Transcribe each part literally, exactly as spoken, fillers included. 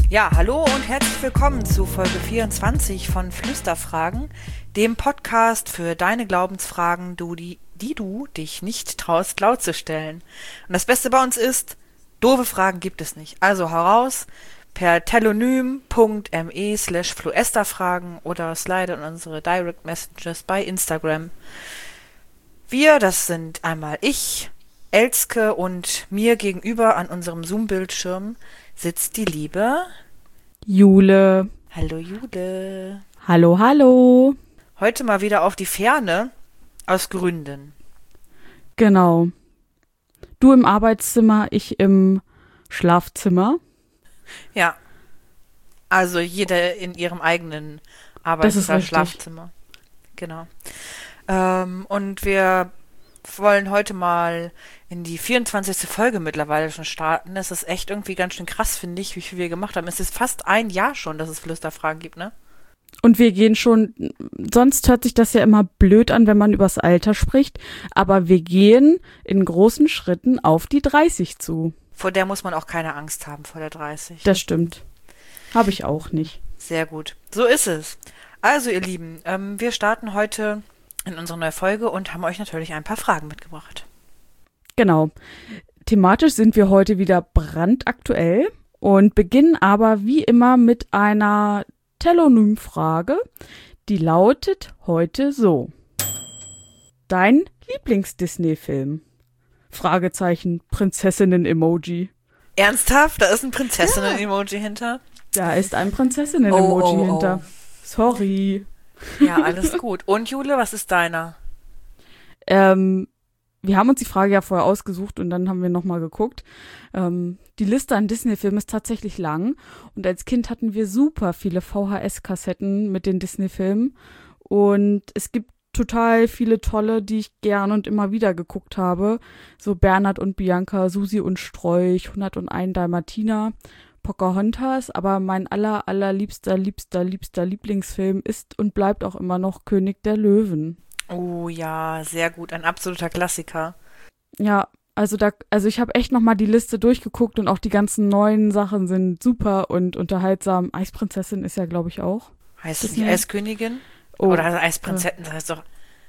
Ja, hallo und herzlich willkommen zu Folge vierundzwanzig von Flüsterfragen, dem Podcast für deine Glaubensfragen, du, die, die du dich nicht traust, laut zu stellen. Und das Beste bei uns ist, doofe Fragen gibt es nicht. Also hau raus per telonym.me slash fluesterfragen oder slide in unsere Direct Messages bei Instagram. Wir, das sind einmal ich, Elske, und mir gegenüber an unserem Zoom-Bildschirm sitzt die liebe Jule. Hallo Jule. Hallo, hallo. Heute mal wieder auf die Ferne, aus Gründen. Genau. Du im Arbeitszimmer, ich im Schlafzimmer. Ja. Also jeder in ihrem eigenen Arbeits- oder Schlafzimmer. Genau. Ähm, und wir wollen heute mal in die vierundzwanzigste Folge mittlerweile schon starten. Das ist echt irgendwie ganz schön krass, finde ich, wie viel wir gemacht haben. Es ist fast ein Jahr schon, dass es Flüsterfragen gibt, ne? Und wir gehen schon, sonst hört sich das ja immer blöd an, wenn man übers Alter spricht, aber wir gehen in großen Schritten auf die dreißig zu. Vor der muss man auch keine Angst haben, vor der dreißig. Das stimmt. Habe ich auch nicht. Sehr gut. So ist es. Also, ihr Lieben, ähm, wir starten heute in unsere neue Folge und haben euch natürlich ein paar Fragen mitgebracht. Genau. Thematisch sind wir heute wieder brandaktuell und beginnen aber wie immer mit einer Telonym-Frage, die lautet heute so. Dein Lieblings-Disney-Film? Fragezeichen, Prinzessinnen-Emoji. Ernsthaft? Da ist ein Prinzessinnen-Emoji ja. hinter? Da ist ein Prinzessinnen-Emoji oh, oh, oh. hinter. Sorry. Ja, alles gut. Und Jule, was ist deiner? Ähm, wir haben uns die Frage ja vorher ausgesucht und dann haben wir nochmal geguckt. Ähm, die Liste an Disney-Filmen ist tatsächlich lang und als Kind hatten wir super viele V H S-Kassetten mit den Disney-Filmen und es gibt total viele tolle, die ich gern und immer wieder geguckt habe. So Bernhard und Bianca, Susi und Strolch, hunderteins Dalmatiner, Pocahontas, aber mein aller, allerliebster, liebster, liebster Lieblingsfilm ist und bleibt auch immer noch König der Löwen. Oh ja, sehr gut, ein absoluter Klassiker. Ja, also da, also ich habe echt nochmal die Liste durchgeguckt und auch die ganzen neuen Sachen sind super und unterhaltsam. Eisprinzessin ist ja, glaube ich, auch. Heißt es nicht Eiskönigin? Oh, Oder heißt Eisprinzessin, das heißt doch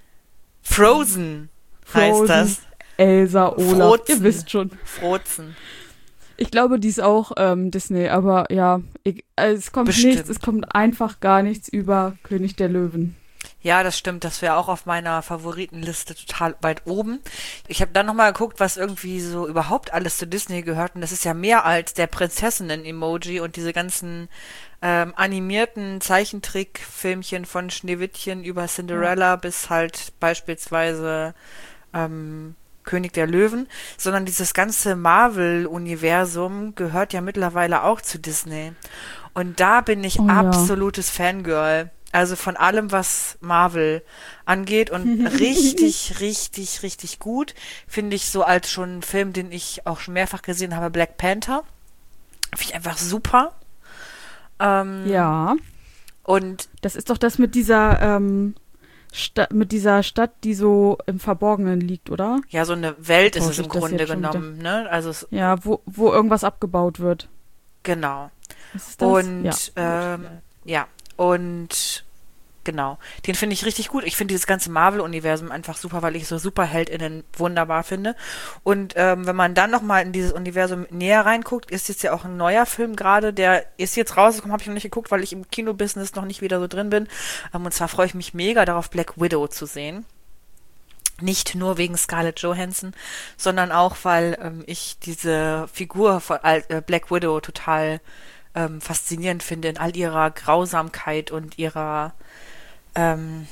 Frozen, Frozen heißt das. Elsa, Olaf, Frozen. Ihr wisst schon. Frozen. Ich glaube, die ist auch ähm, Disney, aber ja, ich, also es kommt Bestimmt. nichts, es kommt einfach gar nichts über König der Löwen. Ja, das stimmt, das wäre auch auf meiner Favoritenliste total weit oben. Ich habe dann nochmal geguckt, was irgendwie so überhaupt alles zu Disney gehört und das ist ja mehr als der Prinzessinnen-Emoji und diese ganzen ähm, animierten Zeichentrickfilmchen von Schneewittchen über Cinderella ja. bis halt beispielsweise ähm, König der Löwen, sondern dieses ganze Marvel-Universum gehört ja mittlerweile auch zu Disney. Und da bin ich oh, absolutes ja. Fangirl. Also von allem, was Marvel angeht und richtig, richtig, richtig gut. Finde ich so als schon einen Film, den ich auch schon mehrfach gesehen habe, Black Panther. Finde ich einfach super. Ähm, ja. Und das ist doch das mit dieser ähm, Sta- mit dieser Stadt, die so im Verborgenen liegt, oder? Ja, so eine Welt ist oh, es im Grunde genommen, ne? Also es, ja, wo, wo irgendwas abgebaut wird. Genau. Ist das? Und ja. Ähm, ja. Und genau, den finde ich richtig gut. Ich finde dieses ganze Marvel-Universum einfach super, weil ich so SuperheldInnen wunderbar finde. Und ähm, wenn man dann nochmal in dieses Universum näher reinguckt, ist jetzt ja auch ein neuer Film gerade, der ist jetzt rausgekommen, habe ich noch nicht geguckt, weil ich im Kinobusiness noch nicht wieder so drin bin. Ähm, und zwar freue ich mich mega darauf, Black Widow zu sehen. Nicht nur wegen Scarlett Johansson, sondern auch, weil ähm, ich diese Figur von äh, Black Widow total Ähm, faszinierend finde in all ihrer Grausamkeit und ihrer ähm,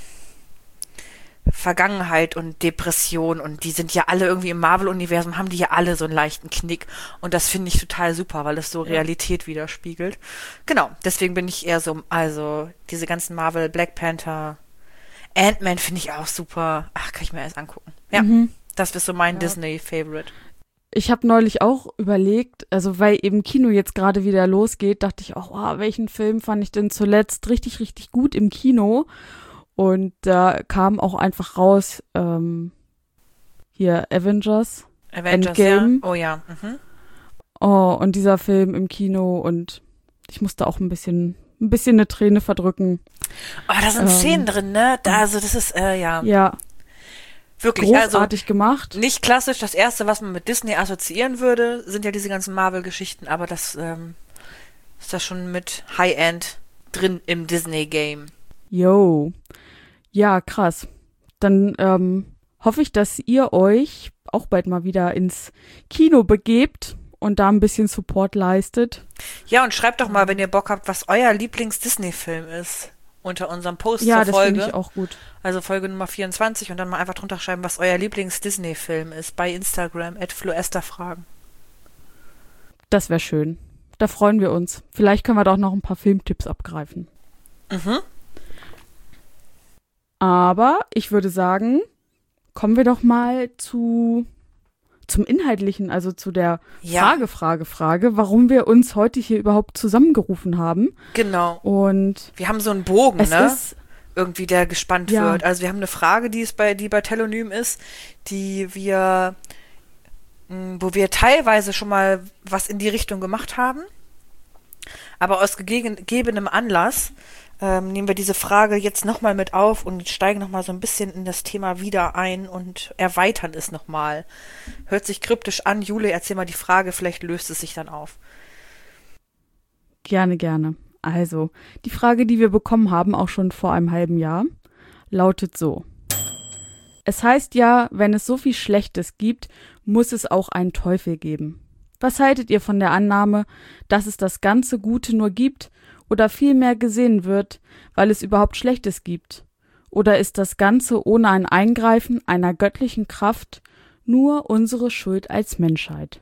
Vergangenheit und Depression und die sind ja alle irgendwie im Marvel-Universum, haben die ja alle so einen leichten Knick und das finde ich total super, weil es so ja. Realität widerspiegelt. Genau, deswegen bin ich eher so, also diese ganzen Marvel, Black Panther, Ant-Man finde ich auch super. Ach, kann ich mir erst angucken. Ja, mhm. Das ist so mein ja. Disney-Favorite. Ich habe neulich auch überlegt, also weil eben Kino jetzt gerade wieder losgeht, dachte ich auch, oh, welchen Film fand ich denn zuletzt richtig, richtig gut im Kino? Und da kam auch einfach raus, ähm, hier Avengers, Avengers, Endgame. Ja. Oh ja. Mhm. Oh, und dieser Film im Kino und ich musste auch ein bisschen, ein bisschen eine Träne verdrücken. Oh, da sind ähm, Szenen drin, ne? Da, also das ist, äh, ja. Ja. Wirklich, großartig also gemacht. Nicht klassisch. Das Erste, was man mit Disney assoziieren würde, sind ja diese ganzen Marvel-Geschichten, aber das ähm, ist da schon mit High-End drin im Disney-Game. Yo. Ja, krass. Dann ähm, hoffe ich, dass ihr euch auch bald mal wieder ins Kino begebt und da ein bisschen Support leistet. Ja, und schreibt doch mal, wenn ihr Bock habt, was euer Lieblings-Disney-Film ist. Unter unserem Post ja, zur Folge. Ja, das finde ich auch gut. Also Folge Nummer vierundzwanzig und dann mal einfach drunter schreiben, was euer Lieblings-Disney-Film ist. Bei Instagram, at floesterfragen. Das wäre schön. Da freuen wir uns. Vielleicht können wir doch noch ein paar Filmtipps abgreifen. Mhm. Aber ich würde sagen, kommen wir doch mal zu zum Inhaltlichen, also zu der ja. Frage, Frage, Frage, warum wir uns heute hier überhaupt zusammengerufen haben. Genau. Und wir haben so einen Bogen, es ne? Ist, irgendwie, der gespannt ja. wird. Also wir haben eine Frage, die es bei, die bei Telonym ist, die wir, mh, wo wir teilweise schon mal was in die Richtung gemacht haben. Aber aus gegebenem Anlass ähm, nehmen wir diese Frage jetzt nochmal mit auf und steigen nochmal so ein bisschen in das Thema wieder ein und erweitern es nochmal. Hört sich kryptisch an. Jule, erzähl mal die Frage, vielleicht löst es sich dann auf. Gerne, gerne. Also, die Frage, die wir bekommen haben, auch schon vor einem halben Jahr, lautet so. Es heißt ja, wenn es so viel Schlechtes gibt, muss es auch einen Teufel geben. Was haltet ihr von der Annahme, dass es das ganze Gute nur gibt oder vielmehr gesehen wird, weil es überhaupt Schlechtes gibt? Oder ist das Ganze ohne ein Eingreifen einer göttlichen Kraft nur unsere Schuld als Menschheit?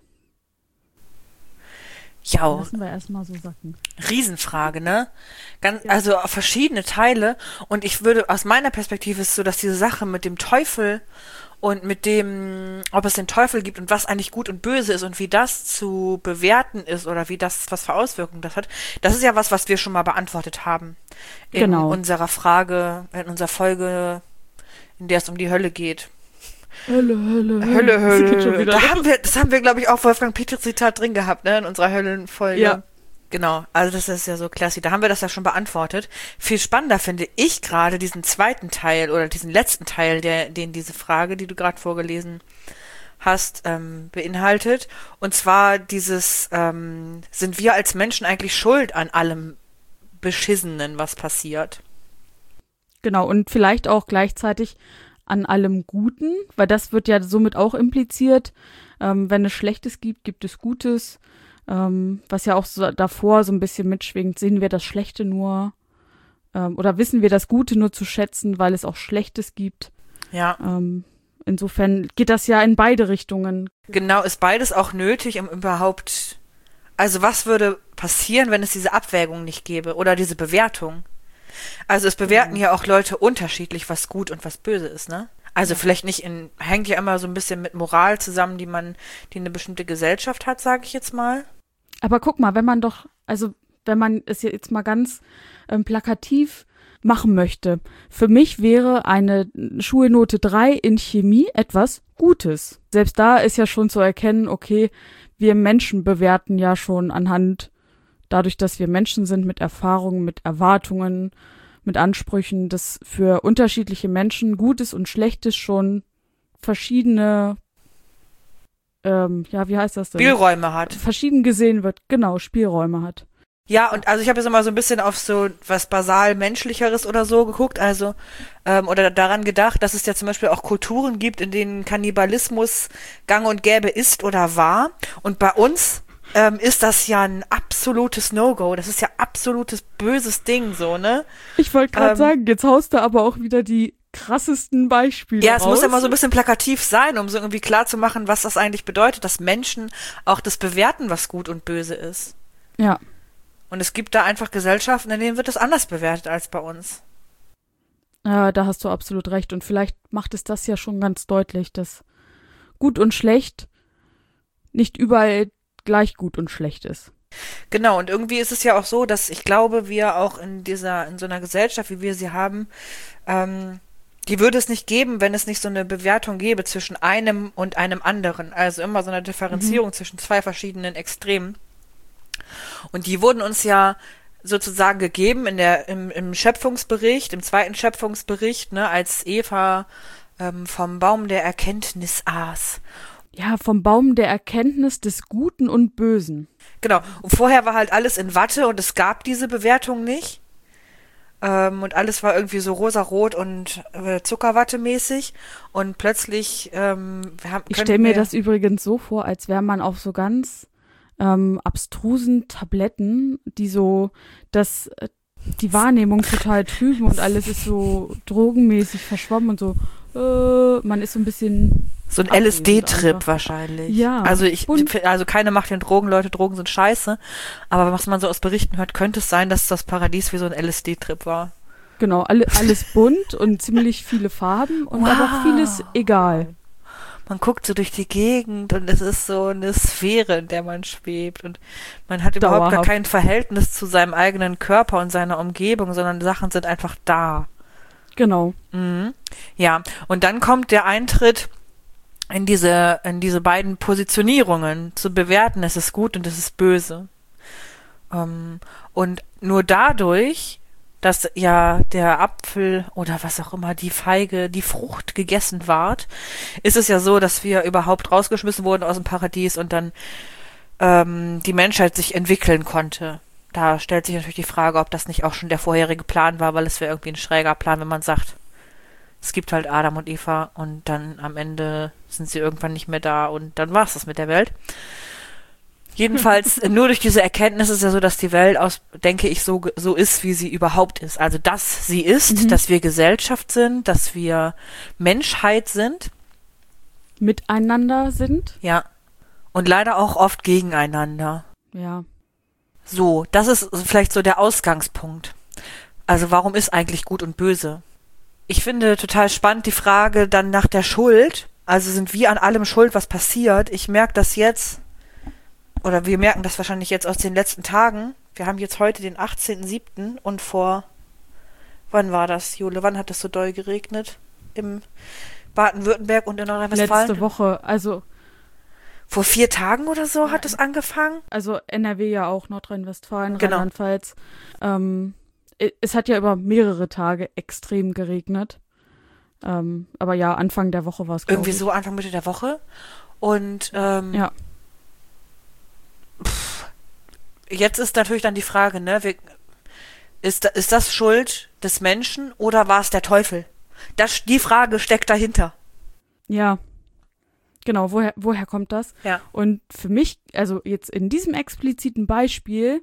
Ja, lassen wir erstmal so sacken. Riesenfrage, ne? Ganz, ja. Also verschiedene Teile. Und ich würde, aus meiner Perspektive ist es so, dass diese Sache mit dem Teufel und mit dem, ob es den Teufel gibt und was eigentlich gut und böse ist und wie das zu bewerten ist oder wie das, was für Auswirkungen das hat, das ist ja was, was wir schon mal beantwortet haben. In genau. unserer Frage, in unserer Folge, in der es um die Hölle geht. Hölle, Hölle, Hölle, Hölle. Hölle. Da haben wir, das haben wir, glaube ich, auch Wolfgang Petri Zitat drin gehabt, ne, in unserer Höllenfolge. Ja. Genau, also das ist ja so klassisch. Da haben wir das ja schon beantwortet. Viel spannender finde ich gerade diesen zweiten Teil oder diesen letzten Teil, der, den diese Frage, die du gerade vorgelesen hast, ähm, beinhaltet. Und zwar dieses, ähm, sind wir als Menschen eigentlich schuld an allem Beschissenen, was passiert? Genau, und vielleicht auch gleichzeitig an allem Guten, weil das wird ja somit auch impliziert. Ähm, wenn es Schlechtes gibt, gibt es Gutes. Ähm, was ja auch so davor so ein bisschen mitschwingt, sehen wir das Schlechte nur ähm, oder wissen wir das Gute nur zu schätzen, weil es auch Schlechtes gibt. Ja. Ähm, insofern geht das ja in beide Richtungen. Genau, ist beides auch nötig, um überhaupt, also was würde passieren, wenn es diese Abwägung nicht gäbe oder diese Bewertung? Also es bewerten ja, ja auch Leute unterschiedlich, was gut und was böse ist, ne? Also ja. vielleicht nicht in, hängt ja immer so ein bisschen mit Moral zusammen, die man, die eine bestimmte Gesellschaft hat, sage ich jetzt mal. Aber guck mal, wenn man doch, also wenn man es jetzt mal ganz ähm, plakativ machen möchte, für mich wäre eine Schulnote drei in Chemie etwas Gutes. Selbst da ist ja schon zu erkennen, okay, wir Menschen bewerten ja schon anhand, dadurch, dass wir Menschen sind mit Erfahrungen, mit Erwartungen, mit Ansprüchen, dass für unterschiedliche Menschen Gutes und Schlechtes schon verschiedene Ähm, ja, wie heißt das denn? Spielräume hat. Verschieden gesehen wird, genau, Spielräume hat. Ja, und also ich habe jetzt immer so ein bisschen auf so was basal Menschlicheres oder so geguckt, also ähm, oder daran gedacht, dass es ja zum Beispiel auch Kulturen gibt, in denen Kannibalismus gang und gäbe ist oder war. Und bei uns ähm, ist das ja ein absolutes No-Go. Das ist ja absolutes böses Ding, so, ne? Ich wollte gerade ähm, sagen, jetzt haust du aber auch wieder die krassesten Beispiele Ja, es raus. muss immer so ein bisschen plakativ sein, um so irgendwie klar zu machen, was das eigentlich bedeutet, dass Menschen auch das bewerten, was gut und böse ist. Ja. Und es gibt da einfach Gesellschaften, in denen wird das anders bewertet als bei uns. Ja, da hast du absolut recht. Und vielleicht macht es das ja schon ganz deutlich, dass gut und schlecht nicht überall gleich gut und schlecht ist. Genau, und irgendwie ist es ja auch so, dass ich glaube, wir auch in dieser, in so einer Gesellschaft, wie wir sie haben, ähm, die würde es nicht geben, wenn es nicht so eine Bewertung gäbe zwischen einem und einem anderen. Also immer so eine Differenzierung mhm. zwischen zwei verschiedenen Extremen. Und die wurden uns ja sozusagen gegeben in der, im, im Schöpfungsbericht, im zweiten Schöpfungsbericht, ne, als Eva ähm, vom Baum der Erkenntnis aß. Ja, vom Baum der Erkenntnis des Guten und Bösen. Genau. Und vorher war halt alles in Watte und es gab diese Bewertung nicht. Ähm, und alles war irgendwie so rosarot und äh, Zuckerwatte-mäßig. Und plötzlich ähm, wir haben, Ich stelle mir das übrigens so vor, als wäre man auf so ganz ähm, abstrusen Tabletten, die so das äh, die Wahrnehmung total trüben und alles ist so drogenmäßig verschwommen und so. Äh, man ist so ein bisschen so ein L S D-Trip wahrscheinlich. Ja. Also ich, und, also keine macht den Drogen, Leute, Drogen sind scheiße. Aber was man so aus Berichten hört, könnte es sein, dass das Paradies wie so ein L S D-Trip war. Genau, alle, alles bunt und ziemlich viele Farben und Wow. aber vieles egal. Man guckt so durch die Gegend und es ist so eine Sphäre, in der man schwebt und man hat überhaupt Dauerhaft. gar kein Verhältnis zu seinem eigenen Körper und seiner Umgebung, sondern Sachen sind einfach da. Genau. Mhm. Ja, und dann kommt der Eintritt in diese, in diese beiden Positionierungen, zu bewerten, es ist gut und es ist böse. Ähm, und nur dadurch, dass ja der Apfel oder was auch immer, die Feige, die Frucht gegessen ward, ist es ja so, dass wir überhaupt rausgeschmissen wurden aus dem Paradies und dann ähm, die Menschheit sich entwickeln konnte. Da stellt sich natürlich die Frage, ob das nicht auch schon der vorherige Plan war, weil es wäre irgendwie ein schräger Plan, wenn man sagt, es gibt halt Adam und Eva und dann am Ende sind sie irgendwann nicht mehr da und dann war es das mit der Welt. Jedenfalls, nur durch diese Erkenntnis ist ja so, dass die Welt aus, denke ich, so, so ist, wie sie überhaupt ist. Also, dass sie ist, Mhm. dass wir Gesellschaft sind, dass wir Menschheit sind, Miteinander sind. ja. Und leider auch oft gegeneinander. Ja. So, das ist vielleicht so der Ausgangspunkt. Also, warum ist eigentlich Gut und Böse? Ich finde total spannend die Frage dann nach der Schuld. Also, sind wir an allem schuld, was passiert? Ich merke das jetzt, oder wir merken das wahrscheinlich jetzt aus den letzten Tagen. Wir haben jetzt heute den achtzehnten siebten und vor, wann war das, Jule? Wann hat es so doll geregnet? Im Baden-Württemberg und in Nordrhein-Westfalen? Letzte Woche, also Vor vier Tagen oder so hat es angefangen? also N R W ja auch, Nordrhein-Westfalen, Genau. Rheinland-Pfalz. Ähm, i- es hat ja über mehrere Tage extrem geregnet. Ähm, aber ja, Anfang der Woche war es, glaube Irgendwie ich. so Anfang Mitte der Woche. Und ähm, Ja. pff, jetzt ist natürlich dann die Frage, ne, wir, ist, da- ist das Schuld des Menschen oder war es der Teufel? Das, die Frage steckt dahinter. Ja. Genau, woher, woher kommt das? Ja. Und für mich, also jetzt in diesem expliziten Beispiel,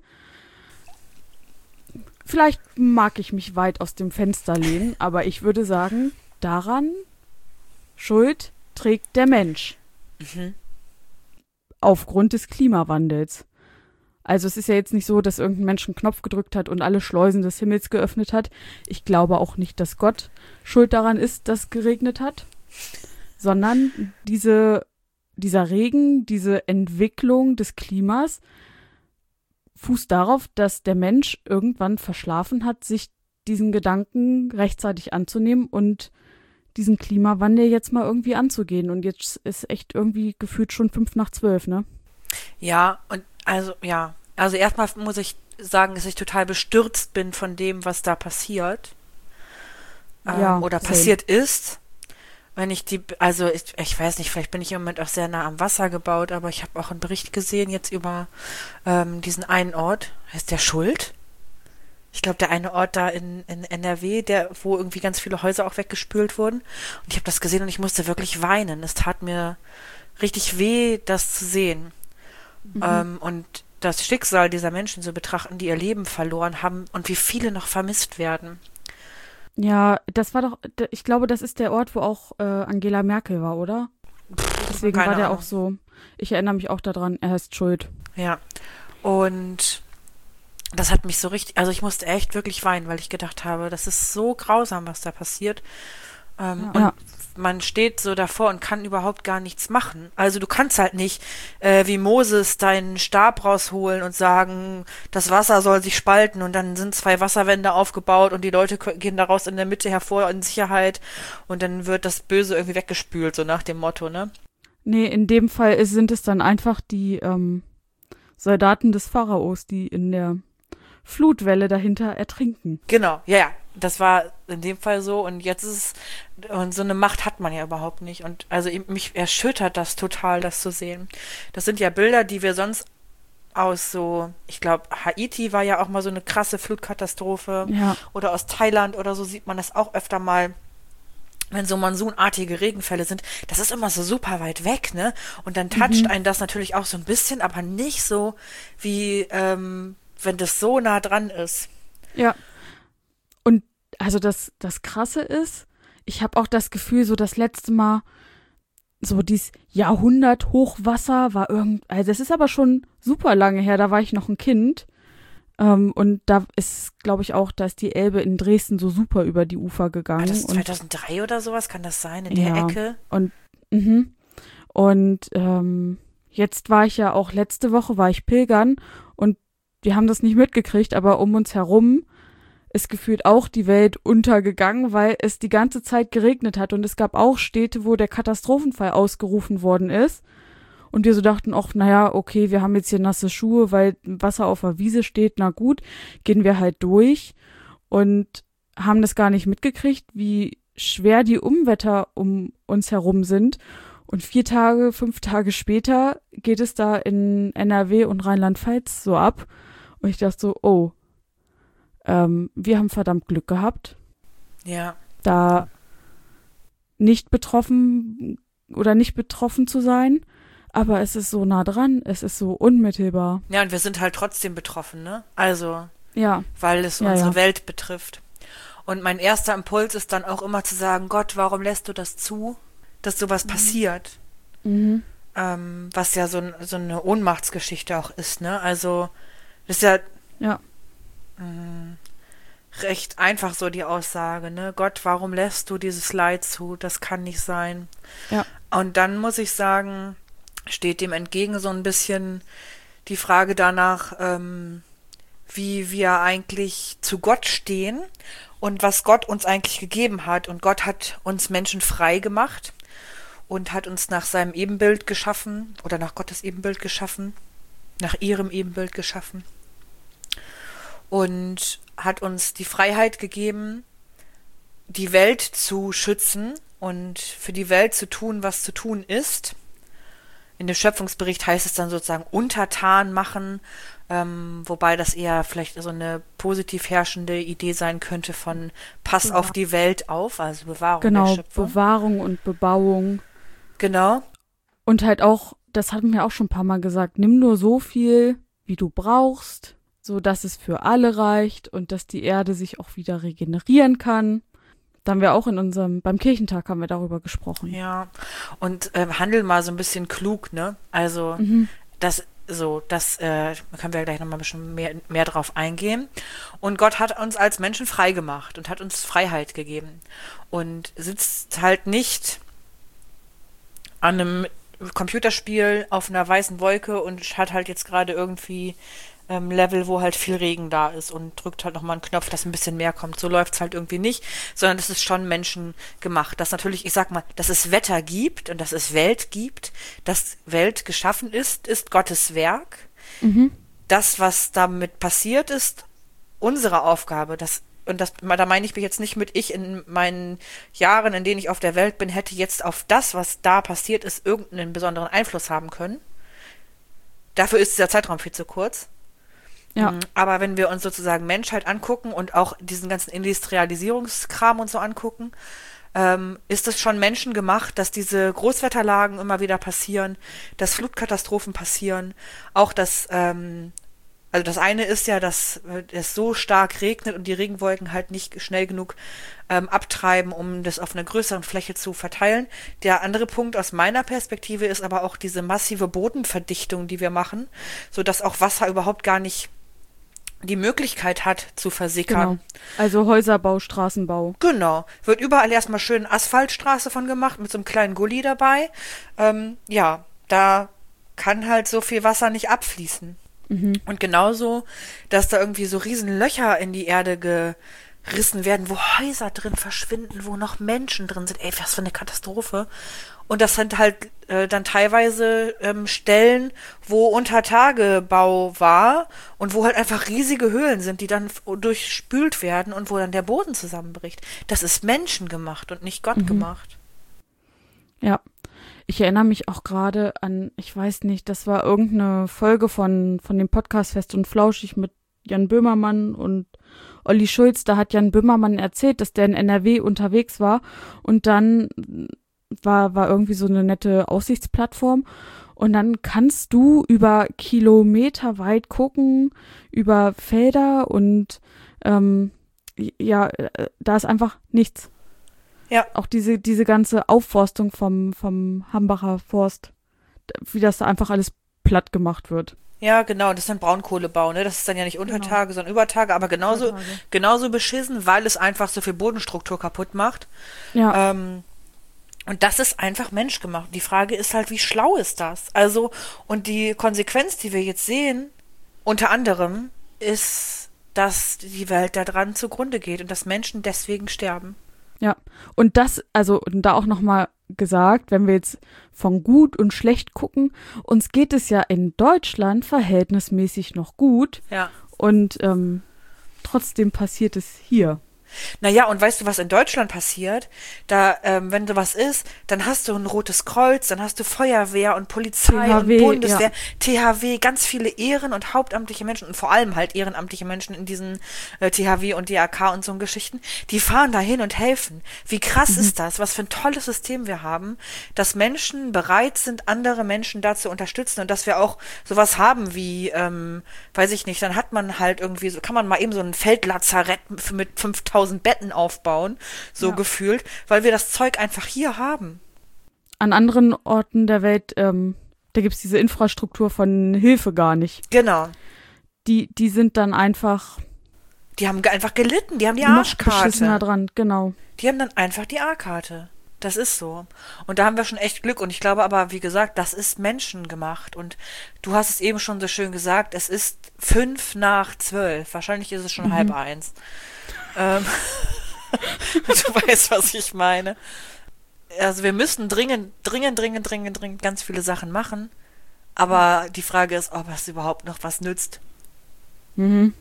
vielleicht mag ich mich weit aus dem Fenster lehnen, aber ich würde sagen, daran Schuld trägt der Mensch. Mhm. Aufgrund des Klimawandels. Also es ist ja jetzt nicht so, dass irgendein Mensch einen Knopf gedrückt hat und alle Schleusen des Himmels geöffnet hat. Ich glaube auch nicht, dass Gott schuld daran ist, dass geregnet hat, sondern diese, dieser Regen, diese Entwicklung des Klimas fußt darauf, dass der Mensch irgendwann verschlafen hat, sich diesen Gedanken rechtzeitig anzunehmen und diesen Klimawandel jetzt mal irgendwie anzugehen. Und jetzt ist echt irgendwie gefühlt schon fünf nach zwölf, ne? Ja, und also, ja. Also erstmal muss ich sagen, dass ich total bestürzt bin von dem, was da passiert. Ähm, Ja, oder same. passiert ist. Wenn ich die, also ich, ich weiß nicht, vielleicht bin ich im Moment auch sehr nah am Wasser gebaut, aber ich habe auch einen Bericht gesehen jetzt über ähm, diesen einen Ort. Heißt der Schuld? Ich glaube, der eine Ort da in, in N R W, der, wo irgendwie ganz viele Häuser auch weggespült wurden. Und ich habe das gesehen und ich musste wirklich weinen. Es tat mir richtig weh, das zu sehen. Mhm. Ähm, und das Schicksal dieser Menschen zu betrachten, die ihr Leben verloren haben und wie viele noch vermisst werden. Ja, das war doch, d- ich glaube, das ist der Ort, wo auch äh, Angela Merkel war, oder? Deswegen keine war der Ahnung. auch so, ich erinnere mich auch daran, er heißt Schuld. Ja. Und das hat mich so richtig, also ich musste echt wirklich weinen, weil ich gedacht habe, das ist so grausam, was da passiert. Ähm, Ja. und man steht so davor und kann überhaupt gar nichts machen. Also du kannst halt nicht äh, wie Moses deinen Stab rausholen und sagen, das Wasser soll sich spalten und dann sind zwei Wasserwände aufgebaut und die Leute kö- gehen daraus in der Mitte hervor in Sicherheit und dann wird das Böse irgendwie weggespült, so nach dem Motto, ne? Nee, in dem Fall ist, sind es dann einfach die, ähm, Soldaten des Pharaos, die in der Flutwelle dahinter ertrinken. Genau, ja, ja. Das war in dem Fall so und jetzt ist es, und so eine Macht hat man ja überhaupt nicht. Und also mich erschüttert das total, das zu sehen. Das sind ja Bilder, die wir sonst aus so, ich glaube, Haiti war ja auch mal so eine krasse Flutkatastrophe. Ja. Oder aus Thailand oder so sieht man das auch öfter mal, wenn so monsunartige Regenfälle sind. Das ist immer so super weit weg, ne? Und dann toucht Mhm. einen das natürlich auch so ein bisschen, aber nicht so, wie ähm, wenn das so nah dran ist. Ja. Und also das, das Krasse ist, ich habe auch das Gefühl, so das letzte Mal, so dieses Jahrhundert-Hochwasser war irgend, also das ist aber schon super lange her, da war ich noch ein Kind. Ähm, und da ist, glaube ich, auch, da ist die Elbe in Dresden so super über die Ufer gegangen. Ah, das ist und, zweitausenddrei oder sowas, kann das sein, in der ja, Ecke? Und, mhm. und ähm, jetzt war ich ja auch, letzte Woche war ich pilgern und wir haben das nicht mitgekriegt, aber um uns herum ist gefühlt auch die Welt untergegangen, weil es die ganze Zeit geregnet hat und es gab auch Städte, wo der Katastrophenfall ausgerufen worden ist und wir so dachten, ach, naja, okay, wir haben jetzt hier nasse Schuhe, weil Wasser auf der Wiese steht, na gut, gehen wir halt durch und haben das gar nicht mitgekriegt, wie schwer die Unwetter um uns herum sind und vier Tage, fünf Tage später geht es da in N R W und Rheinland-Pfalz so ab und ich dachte so, oh, Ähm, wir haben verdammt Glück gehabt, Ja. da nicht betroffen oder nicht betroffen zu sein, aber es ist so nah dran, es ist so unmittelbar. Ja, und wir sind halt trotzdem betroffen, ne? Also, Ja, weil es ja, unsere ja. Welt betrifft. Und mein erster Impuls ist dann auch immer zu sagen, Gott, warum lässt du das zu, dass sowas passiert? Mhm. Ähm, was ja so, ein- so eine Ohnmachtsgeschichte auch ist, ne? Also, das ist ja Ja, mh, recht einfach so die Aussage, ne? Gott, warum lässt du dieses Leid zu? Das kann nicht sein. ja, Und dann muss ich sagen, steht dem entgegen so ein bisschen die Frage danach, ähm, wie wir eigentlich zu Gott stehen und was Gott uns eigentlich gegeben hat. Und Gott hat uns Menschen frei gemacht und hat uns nach seinem Ebenbild geschaffen oder nach Gottes Ebenbild geschaffen, nach ihrem Ebenbild geschaffen und hat uns die Freiheit gegeben, die Welt zu schützen und für die Welt zu tun, was zu tun ist. In dem Schöpfungsbericht heißt es dann sozusagen untertan machen, ähm, wobei das eher vielleicht so eine positiv herrschende Idee sein könnte von Pass auf die Welt auf, also Bewahrung der genau, Schöpfung. Bewahrung und Bebauung Genau, und halt auch, das hatten wir auch schon ein paar Mal gesagt, nimm nur so viel, wie du brauchst, so dass es für alle reicht und dass die Erde sich auch wieder regenerieren kann. Da haben wir auch in unserem, beim Kirchentag haben wir darüber gesprochen. ja. Und äh, handel mal so ein bisschen klug, ne? Also Mhm. das so, das äh, da können wir gleich nochmal ein bisschen mehr, mehr drauf eingehen. Und Gott hat uns als Menschen frei gemacht und hat uns Freiheit gegeben. Und sitzt halt nicht an einem Computerspiel auf einer weißen Wolke und hat halt jetzt gerade irgendwie ähm, Level, wo halt viel Regen da ist und drückt halt nochmal einen Knopf, dass ein bisschen mehr kommt. So läuft's halt irgendwie nicht, sondern es ist schon menschengemacht. Dass natürlich, ich sag mal, dass es Wetter gibt und dass es Welt gibt, dass Welt geschaffen ist, ist Gottes Werk. Mhm. Das, was damit passiert, ist unsere Aufgabe. Das, und das, da meine ich mich jetzt nicht mit, ich in meinen Jahren, in denen ich auf der Welt bin, hätte jetzt auf das, was da passiert ist, irgendeinen besonderen Einfluss haben können. Dafür ist dieser Zeitraum viel zu kurz. Ja. Mm, Aber wenn wir uns sozusagen Menschheit angucken und auch diesen ganzen Industrialisierungskram und so angucken, ähm, ist es schon menschengemacht, dass diese Großwetterlagen immer wieder passieren, dass Flutkatastrophen passieren, auch dass, ähm, also das eine ist ja, dass äh, es so stark regnet und die Regenwolken halt nicht schnell genug ähm, abtreiben, um das auf einer größeren Fläche zu verteilen. Der andere Punkt aus meiner Perspektive ist aber auch diese massive Bodenverdichtung, die wir machen, sodass auch Wasser überhaupt gar nicht die Möglichkeit hat zu versickern. Genau. Also Häuserbau, Straßenbau. Genau. Wird überall erstmal schön Asphaltstraße von gemacht, mit so einem kleinen Gully dabei. Ähm, ja, da kann halt so viel Wasser nicht abfließen. Mhm. Und genauso, dass da irgendwie so riesen Löcher in die Erde gerissen werden, wo Häuser drin verschwinden, wo noch Menschen drin sind. Ey, was für eine Katastrophe. Und das sind halt äh, dann teilweise ähm, Stellen, wo Untertagebau war und wo halt einfach riesige Höhlen sind, die dann f- durchspült werden und wo dann der Boden zusammenbricht. Das ist menschengemacht und nicht Gott Mhm. gemacht. Ja. Ich erinnere mich auch gerade an, ich weiß nicht, das war irgendeine Folge von, von dem Podcast Fest und Flauschig mit Jan Böhmermann und Olli Schulz. Da hat Jan Böhmermann erzählt, dass der in N R W unterwegs war und dann war, war irgendwie so eine nette Aussichtsplattform und dann kannst du über Kilometer weit gucken, über Felder und ähm, ja, äh, da ist einfach nichts. Ja. Auch diese, diese ganze Aufforstung vom, vom Hambacher Forst, wie das da einfach alles platt gemacht wird. Ja, genau, das ist dann Braunkohlebau, ne? Das ist dann ja nicht Untertage, sondern Übertage, aber genauso, Übertage. genauso beschissen, weil es einfach so viel Bodenstruktur kaputt macht. Ja, Ähm, und das ist einfach menschgemacht. Die Frage ist halt, wie schlau ist das? Also, und die Konsequenz, die wir jetzt sehen, unter anderem, ist, dass die Welt daran zugrunde geht und dass Menschen deswegen sterben. ja. Und das, also und da auch nochmal gesagt, wenn wir jetzt von gut und schlecht gucken, uns geht es ja in Deutschland verhältnismäßig noch gut Ja. und ähm, trotzdem passiert es hier. Naja, und weißt du, was in Deutschland passiert? Da, ähm, wenn sowas ist, dann hast du ein Rotes Kreuz, dann hast du Feuerwehr und Polizei T H W, und Bundeswehr, ja. T H W, ganz viele Ehren- und hauptamtliche Menschen und vor allem halt ehrenamtliche Menschen in diesen äh, T H W und D R K und so Geschichten, die fahren da hin und helfen. Wie krass ist das? Was für ein tolles System wir haben, dass Menschen bereit sind, andere Menschen da zu unterstützen und dass wir auch sowas haben wie, ähm, weiß ich nicht, dann hat man halt irgendwie so, kann man mal eben so ein Feldlazarett mit fünftausend Betten aufbauen, so Ja. gefühlt, weil wir das Zeug einfach hier haben. An anderen Orten der Welt, ähm, da gibt's diese Infrastruktur von Hilfe gar nicht. Genau. Die, die sind dann einfach Die haben ge- einfach gelitten, die haben die noch beschissener Arschkarte. dran, genau. Die haben dann einfach die A-Karte. Das ist so. Und da haben wir schon echt Glück. Und ich glaube aber, wie gesagt, das ist menschengemacht. Und du hast es eben schon so schön gesagt, es ist fünf nach zwölf. Wahrscheinlich ist es schon halb eins. Ähm, du weißt, was ich meine. Also wir müssen dringend, dringend, dringend, dringend, dringend ganz viele Sachen machen. Aber die Frage ist, ob es überhaupt noch was nützt. Mhm.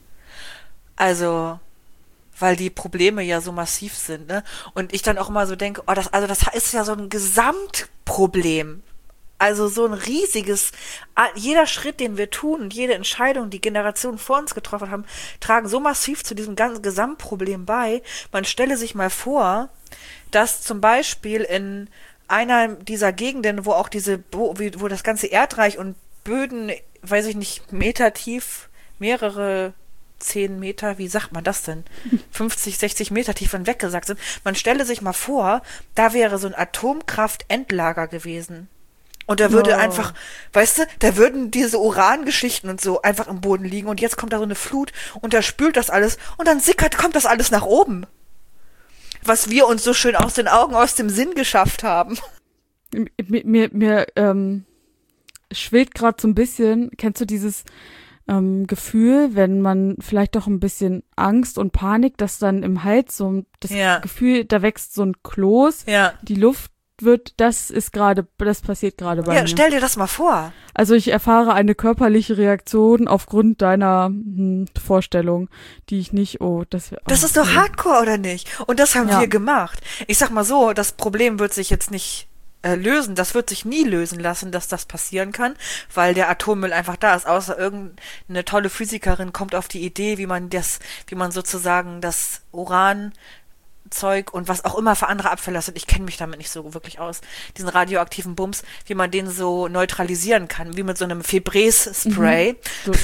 Also, weil die Probleme ja so massiv sind, ne? Und ich dann auch immer so denke, oh, das, also das ist ja so ein Gesamtproblem. Also so ein riesiges, a- jeder Schritt, den wir tun und jede Entscheidung, die Generationen vor uns getroffen haben, tragen so massiv zu diesem ganzen Gesamtproblem bei. Man stelle sich mal vor, dass zum Beispiel in einer dieser Gegenden, wo auch diese, Bo- wie- wo das ganze Erdreich und Böden, weiß ich nicht, Meter tief, mehrere zehn Meter, wie sagt man das denn? fünfzig, sechzig Meter tief und weggesackt sind. Man stelle sich mal vor, da wäre so ein Atomkraftendlager gewesen. Und da würde Oh. einfach, weißt du, da würden diese Urangeschichten und so einfach im Boden liegen und jetzt kommt da so eine Flut und da spült das alles und dann sickert, kommt das alles nach oben. Was wir uns so schön aus den Augen, aus dem Sinn geschafft haben. Mir, mir, mir ähm, schwillt gerade so ein bisschen, kennst du dieses ähm, Gefühl, wenn man vielleicht doch ein bisschen Angst und Panik, dass dann im Hals so das Ja. Gefühl, da wächst so ein Kloß, Ja. die Luft wird, das ist gerade, das passiert gerade bei Ja, mir. stell dir das mal vor. Also ich erfahre eine körperliche Reaktion aufgrund deiner hm, Vorstellung, die ich nicht, oh, das wäre... Das ist doch Hardcore, oder nicht? Und das haben Ja. wir gemacht. Ich sag mal so, das Problem wird sich jetzt nicht äh, lösen. Das wird sich nie lösen lassen, dass das passieren kann, weil der Atommüll einfach da ist. Außer irgendeine tolle Physikerin kommt auf die Idee, wie man das, wie man sozusagen das Uran Zeug und was auch immer für andere Abfälle sind, ich kenne mich damit nicht so wirklich aus, diesen radioaktiven Bums, wie man den so neutralisieren kann, wie mit so einem Febreze-Spray. So,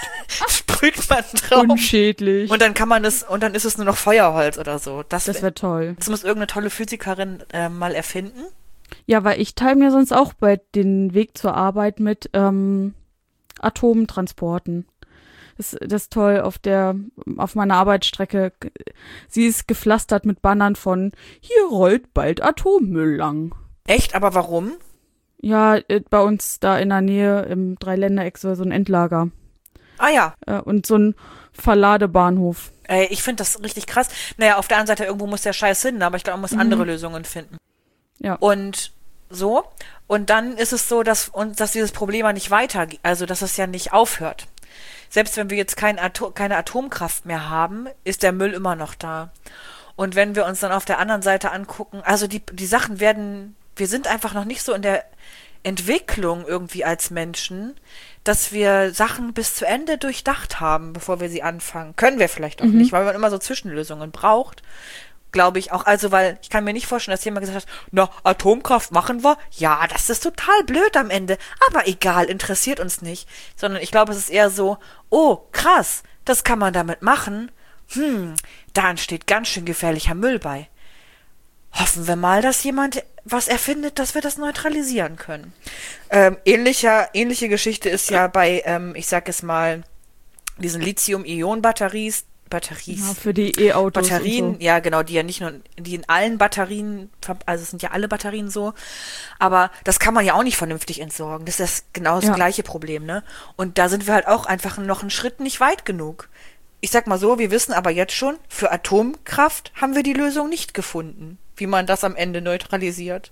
Sprüht man drauf. unschädlich. Und dann kann man das, und dann ist es nur noch Feuerholz oder so. Das, Das wär- wäre toll. das muss irgendeine tolle Physikerin äh, mal erfinden. Ja, weil ich teile mir sonst auch bei den Weg zur Arbeit mit ähm, Atomtransporten. Das, das ist toll auf der, auf meiner Arbeitsstrecke. Sie ist gepflastert mit Bannern von hier rollt bald Atommüll lang. Echt? Aber warum? Ja, äh, bei uns da in der Nähe im Dreiländereck so so ein Endlager. Ah ja, Äh, und so ein Verladebahnhof. ey, ich finde das richtig krass. Naja, auf der anderen Seite, irgendwo muss der Scheiß hin, aber ich glaube, man muss Mhm. andere Lösungen finden. Ja. Und So. Und dann ist es so, dass uns, dass dieses Problem ja nicht weitergeht, also dass es ja nicht aufhört. Selbst wenn wir jetzt kein Atom, keine Atomkraft mehr haben, ist der Müll immer noch da. Und wenn wir uns dann auf der anderen Seite angucken, also die, die Sachen werden, wir sind einfach noch nicht so in der Entwicklung irgendwie als Menschen, dass wir Sachen bis zu Ende durchdacht haben, bevor wir sie anfangen. Können wir vielleicht auch Mhm. nicht, weil man immer so Zwischenlösungen braucht. Glaube ich auch. Also, weil ich kann mir nicht vorstellen, dass jemand gesagt hat, na, Atomkraft machen wir? Ja, das ist total blöd am Ende. Aber egal, interessiert uns nicht. Sondern ich glaube, es ist eher so, oh, krass, das kann man damit machen. Hm, da entsteht ganz schön gefährlicher Müll bei. Hoffen wir mal, dass jemand was erfindet, dass wir das neutralisieren können. Ähm, ähnlicher, ähnliche Geschichte ist ja bei, ähm, ich sag es mal, diesen Lithium-Ionen-Batteries, Batteries, Ja, für die E-Autos Batterien, und so. ja genau, die ja nicht nur, die in allen Batterien, also es sind ja alle Batterien so, aber das kann man ja auch nicht vernünftig entsorgen. Das ist genau das Ja. gleiche Problem, ne? Und da sind wir halt auch einfach noch einen Schritt nicht weit genug. Ich sag mal so, wir wissen aber jetzt schon, für Atomkraft haben wir die Lösung nicht gefunden, wie man das am Ende neutralisiert.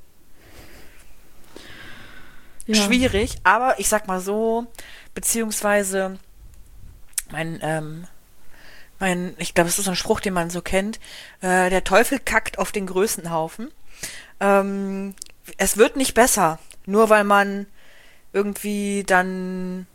Ja. Schwierig, aber ich sag mal so, beziehungsweise mein, ähm, mein, ich glaube, es ist so ein Spruch, den man so kennt, äh, der Teufel kackt auf den Größenhaufen. Ähm, es wird nicht besser, nur weil man irgendwie dann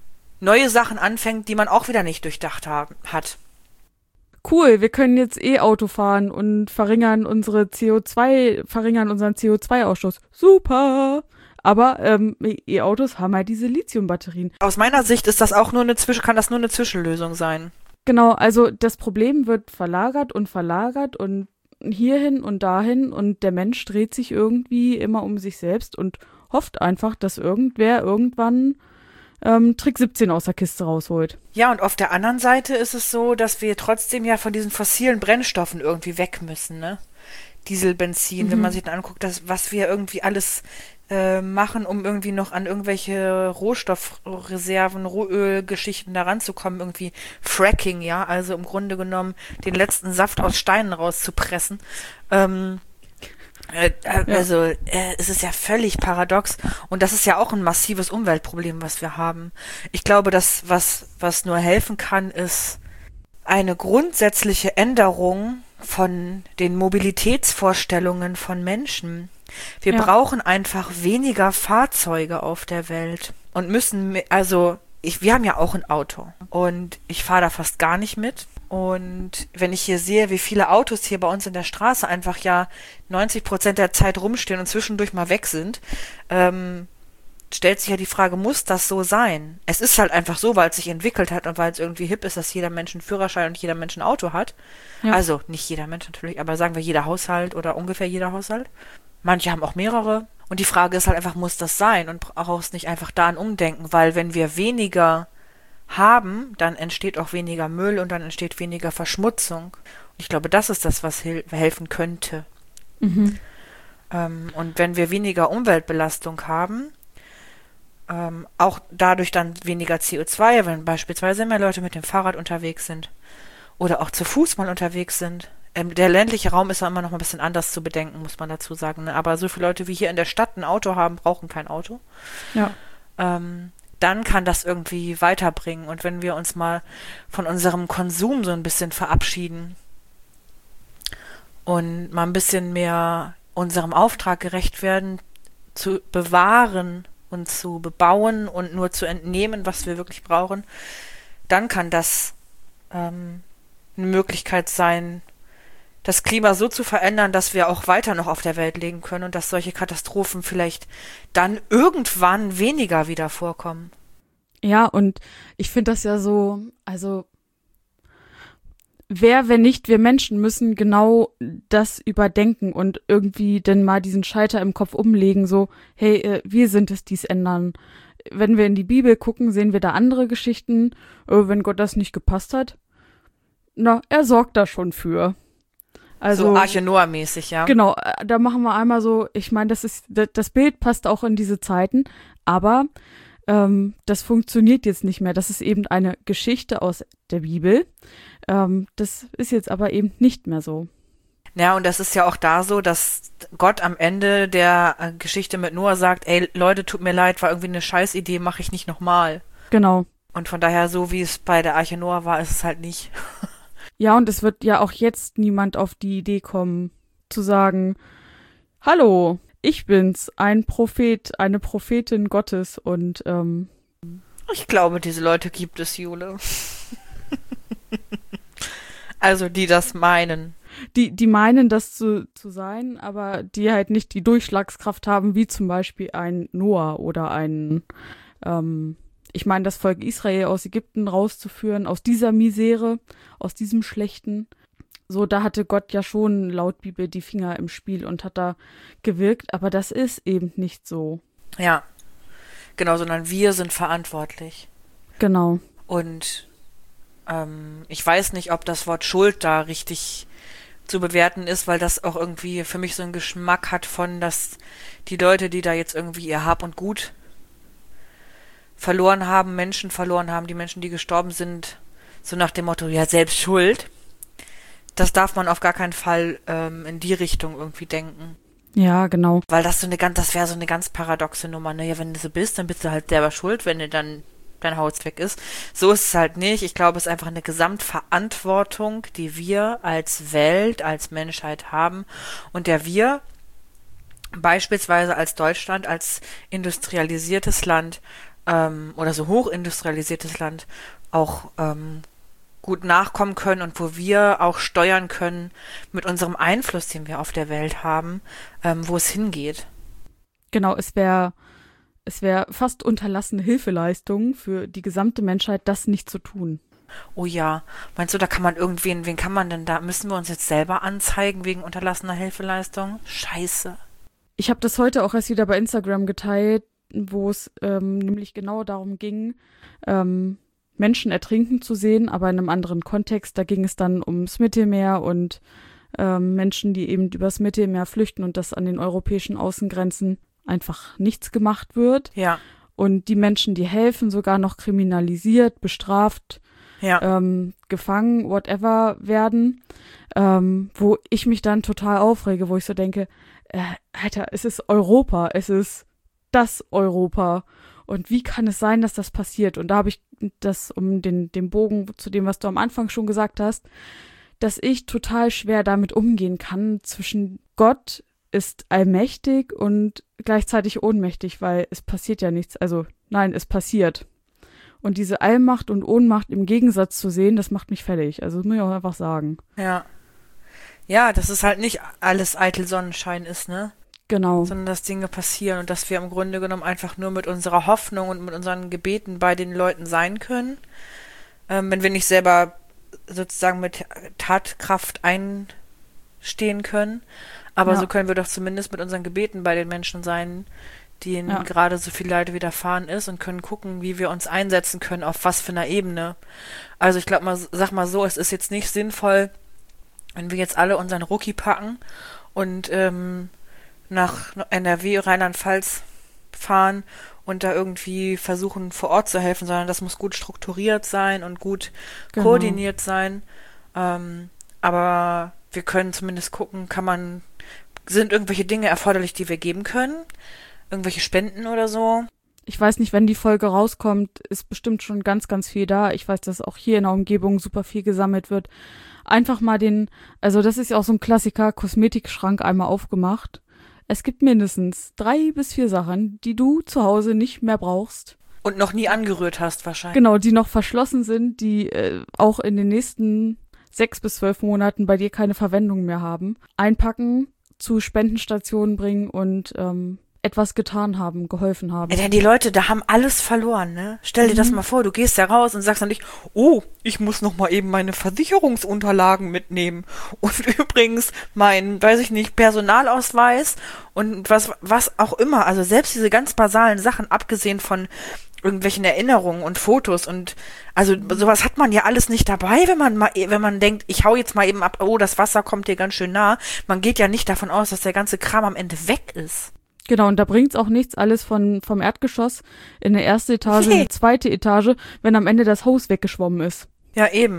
neue Sachen anfängt, die man auch wieder nicht durchdacht haben, hat. Cool, wir können jetzt E-Auto fahren und verringern unsere C O zwei, verringern unseren C O zwei Ausstoß. Super! Aber ähm, E-Autos haben halt diese Lithium-Batterien. Aus meiner Sicht ist das auch nur eine Zwischen, kann das nur eine Zwischenlösung sein. Genau, also das Problem wird verlagert und verlagert und hierhin und dahin und der Mensch dreht sich irgendwie immer um sich selbst und hofft einfach, dass irgendwer irgendwann ähm, Trick siebzehn aus der Kiste rausholt. Ja, und auf der anderen Seite ist es so, dass wir trotzdem ja von diesen fossilen Brennstoffen irgendwie weg müssen, ne? Diesel, Benzin, Mhm. wenn man sich dann anguckt, dass, was wir irgendwie alles äh, machen, um irgendwie noch an irgendwelche Rohstoffreserven, Rohölgeschichten da ranzukommen, irgendwie Fracking, ja, also im Grunde genommen den letzten Saft aus Steinen rauszupressen. Ähm, äh, äh, Ja. Also äh, es ist ja völlig paradox und das ist ja auch ein massives Umweltproblem, was wir haben. Ich glaube, dass was, was nur helfen kann, ist eine grundsätzliche Änderung von den Mobilitätsvorstellungen von Menschen. Wir Ja. brauchen einfach weniger Fahrzeuge auf der Welt und müssen, mi- also ich, wir haben ja auch ein Auto und ich fahre da fast gar nicht mit. Und wenn ich hier sehe, wie viele Autos hier bei uns in der Straße einfach ja neunzig Prozent der Zeit rumstehen und zwischendurch mal weg sind, ähm, stellt sich ja die Frage, muss das so sein? Es ist halt einfach so, weil es sich entwickelt hat und weil es irgendwie hip ist, dass jeder Mensch einen Führerschein und jeder Mensch ein Auto hat. Ja. Also nicht jeder Mensch natürlich, aber sagen wir jeder Haushalt oder ungefähr jeder Haushalt. Manche haben auch mehrere. Und die Frage ist halt einfach, muss das sein? Und brauchst nicht einfach da ein Umdenken, weil wenn wir weniger haben, dann entsteht auch weniger Müll und dann entsteht weniger Verschmutzung. Und ich glaube, das ist das, was hel- helfen könnte. Mhm. Ähm, und wenn wir weniger Umweltbelastung haben, ähm, auch dadurch dann weniger C O zwei, wenn beispielsweise mehr Leute mit dem Fahrrad unterwegs sind oder auch zu Fuß mal unterwegs sind. Ähm, der ländliche Raum ist ja immer noch mal ein bisschen anders zu bedenken, muss man dazu sagen. Ne? Aber so viele Leute, wie hier in der Stadt ein Auto haben, brauchen kein Auto. Ja. Ähm, dann kann das irgendwie weiterbringen. Und wenn wir uns mal von unserem Konsum so ein bisschen verabschieden und mal ein bisschen mehr unserem Auftrag gerecht werden, zu bewahren und zu bebauen und nur zu entnehmen, was wir wirklich brauchen, dann kann das ähm, eine Möglichkeit sein, das Klima so zu verändern, dass wir auch weiter noch auf der Welt leben können und dass solche Katastrophen vielleicht dann irgendwann weniger wieder vorkommen. Ja, und ich finde das ja so, also wer, wenn nicht wir Menschen, müssen genau das überdenken und irgendwie dann mal diesen Schalter im Kopf umlegen, so, hey, äh, wir sind es, die es ändern. Wenn wir in die Bibel gucken, sehen wir da andere Geschichten, äh, wenn Gott das nicht gepasst hat. Na, er sorgt da schon für. Also, so Arche Noah-mäßig, ja. genau, äh, da machen wir einmal so, ich meine, das ist, das, das Bild passt auch in diese Zeiten, aber ähm, das funktioniert jetzt nicht mehr. Das ist eben eine Geschichte aus der Bibel. Ähm, das ist jetzt aber eben nicht mehr so. Ja, und das ist ja auch da so, dass Gott am Ende der äh, Geschichte mit Noah sagt, ey, Leute, tut mir leid, war irgendwie eine Scheißidee, mache ich nicht nochmal. Genau. Und von daher, so wie es bei der Arche Noah war, ist es halt nicht. Ja, und es wird ja auch jetzt niemand auf die Idee kommen, zu sagen, hallo, ich bin's, ein Prophet, eine Prophetin Gottes und ähm, Ich glaube, diese Leute gibt es, Jule. Also, die das meinen. die, die meinen, das zu, zu sein, aber die halt nicht die Durchschlagskraft haben, wie zum Beispiel ein Noah oder ein, ähm, ich meine, das Volk Israel aus Ägypten rauszuführen, aus dieser Misere, aus diesem Schlechten. So, da hatte Gott ja schon laut Bibel die Finger im Spiel und hat da gewirkt, aber das ist eben nicht so. Ja, genau, sondern wir sind verantwortlich. Genau. Und ähm, ich weiß nicht, ob das Wort Schuld da richtig zu bewerten ist, weil das auch irgendwie für mich so einen Geschmack hat von, dass die Leute, die da jetzt irgendwie ihr Hab und Gut verloren haben, Menschen verloren haben, die Menschen, die gestorben sind, so nach dem Motto, ja, selbst schuld. Das darf man auf gar keinen Fall ähm, in die Richtung irgendwie denken. Ja, genau. Weil das so eine ganz, das wäre so eine ganz paradoxe Nummer, ne? Ja, wenn du so bist, dann bist du halt selber schuld, wenn dir dann dein Haus weg ist. So ist es halt nicht. Ich glaube, es ist einfach eine Gesamtverantwortung, die wir als Welt, als Menschheit haben und der wir beispielsweise als Deutschland, als industrialisiertes Land ähm, oder so hochindustrialisiertes Land auch ähm, gut nachkommen können und wo wir auch steuern können mit unserem Einfluss, den wir auf der Welt haben, ähm, wo es hingeht. Genau, es wäre es wäre fast unterlassene Hilfeleistung für die gesamte Menschheit, das nicht zu tun. Oh ja, meinst du, da kann man irgendwen, wen kann man denn da, müssen wir uns jetzt selber anzeigen wegen unterlassener Hilfeleistung? Scheiße. Ich habe das heute auch erst wieder bei Instagram geteilt, wo es ähm, nämlich genau darum ging, ähm, Menschen ertrinken zu sehen, aber in einem anderen Kontext. Da ging es dann ums Mittelmeer und ähm, Menschen, die eben übers Mittelmeer flüchten und das an den europäischen Außengrenzen einfach nichts gemacht wird. Ja. Und die Menschen, die helfen, sogar noch kriminalisiert, bestraft, Ja. ähm, gefangen, whatever werden, ähm, wo ich mich dann total aufrege, wo ich so denke, äh, Alter, es ist Europa, es ist das Europa. Und wie kann es sein, dass das passiert? Und da habe ich das, um den, den Bogen zu dem, was du am Anfang schon gesagt hast, dass ich total schwer damit umgehen kann zwischen Gott ist allmächtig und gleichzeitig ohnmächtig, weil es passiert ja nichts. Also nein, es passiert. Und diese Allmacht und Ohnmacht im Gegensatz zu sehen, das macht mich fertig. Also das muss ich auch einfach sagen. Ja. Ja, dass es halt nicht alles eitel Sonnenschein ist, ne? Genau. Sondern dass Dinge passieren und dass wir im Grunde genommen einfach nur mit unserer Hoffnung und mit unseren Gebeten bei den Leuten sein können. Ähm, wenn wir nicht selber sozusagen mit Tatkraft einstehen können. Aber Ja. so können wir doch zumindest mit unseren Gebeten bei den Menschen sein, denen Ja. gerade so viel Leid widerfahren ist und können gucken, wie wir uns einsetzen können, auf was für einer Ebene. Also ich glaube mal, sag mal so, es ist jetzt nicht sinnvoll, wenn wir jetzt alle unseren Rucki packen und ähm, nach N R W, Rheinland-Pfalz fahren und da irgendwie versuchen, vor Ort zu helfen, sondern das muss gut strukturiert sein und gut Genau. koordiniert sein. Ähm, aber wir können zumindest gucken, kann man, sind irgendwelche Dinge erforderlich, die wir geben können? Irgendwelche Spenden oder so? Ich weiß nicht, wenn die Folge rauskommt, ist bestimmt schon ganz, ganz viel da. Ich weiß, dass auch hier in der Umgebung super viel gesammelt wird. Einfach mal den, also das ist ja auch so ein Klassiker, Kosmetikschrank einmal aufgemacht. Es gibt mindestens drei bis vier Sachen, die du zu Hause nicht mehr brauchst. Und noch nie angerührt hast wahrscheinlich. Genau, die noch verschlossen sind, die äh, auch in den nächsten sechs bis zwölf Monaten bei dir keine Verwendung mehr haben. Einpacken, zu Spendenstationen bringen und ähm, etwas getan haben, geholfen haben. Ja, denn die Leute, da haben alles verloren, ne? Stell dir das mal vor, du gehst da raus und sagst dann nicht, oh, ich muss noch mal eben meine Versicherungsunterlagen mitnehmen und übrigens mein, weiß ich nicht, Personalausweis und was, was auch immer. Also selbst diese ganz basalen Sachen, abgesehen von irgendwelchen Erinnerungen und Fotos und also sowas hat man ja alles nicht dabei, wenn man mal, wenn man denkt, ich hau jetzt mal eben ab, oh, das Wasser kommt dir ganz schön nah. Man geht ja nicht davon aus, dass der ganze Kram am Ende weg ist. Genau, und da bringt's auch nichts, alles von vom Erdgeschoss in eine erste Etage, Nee. in eine zweite Etage, wenn am Ende das Haus weggeschwommen ist. Ja, eben.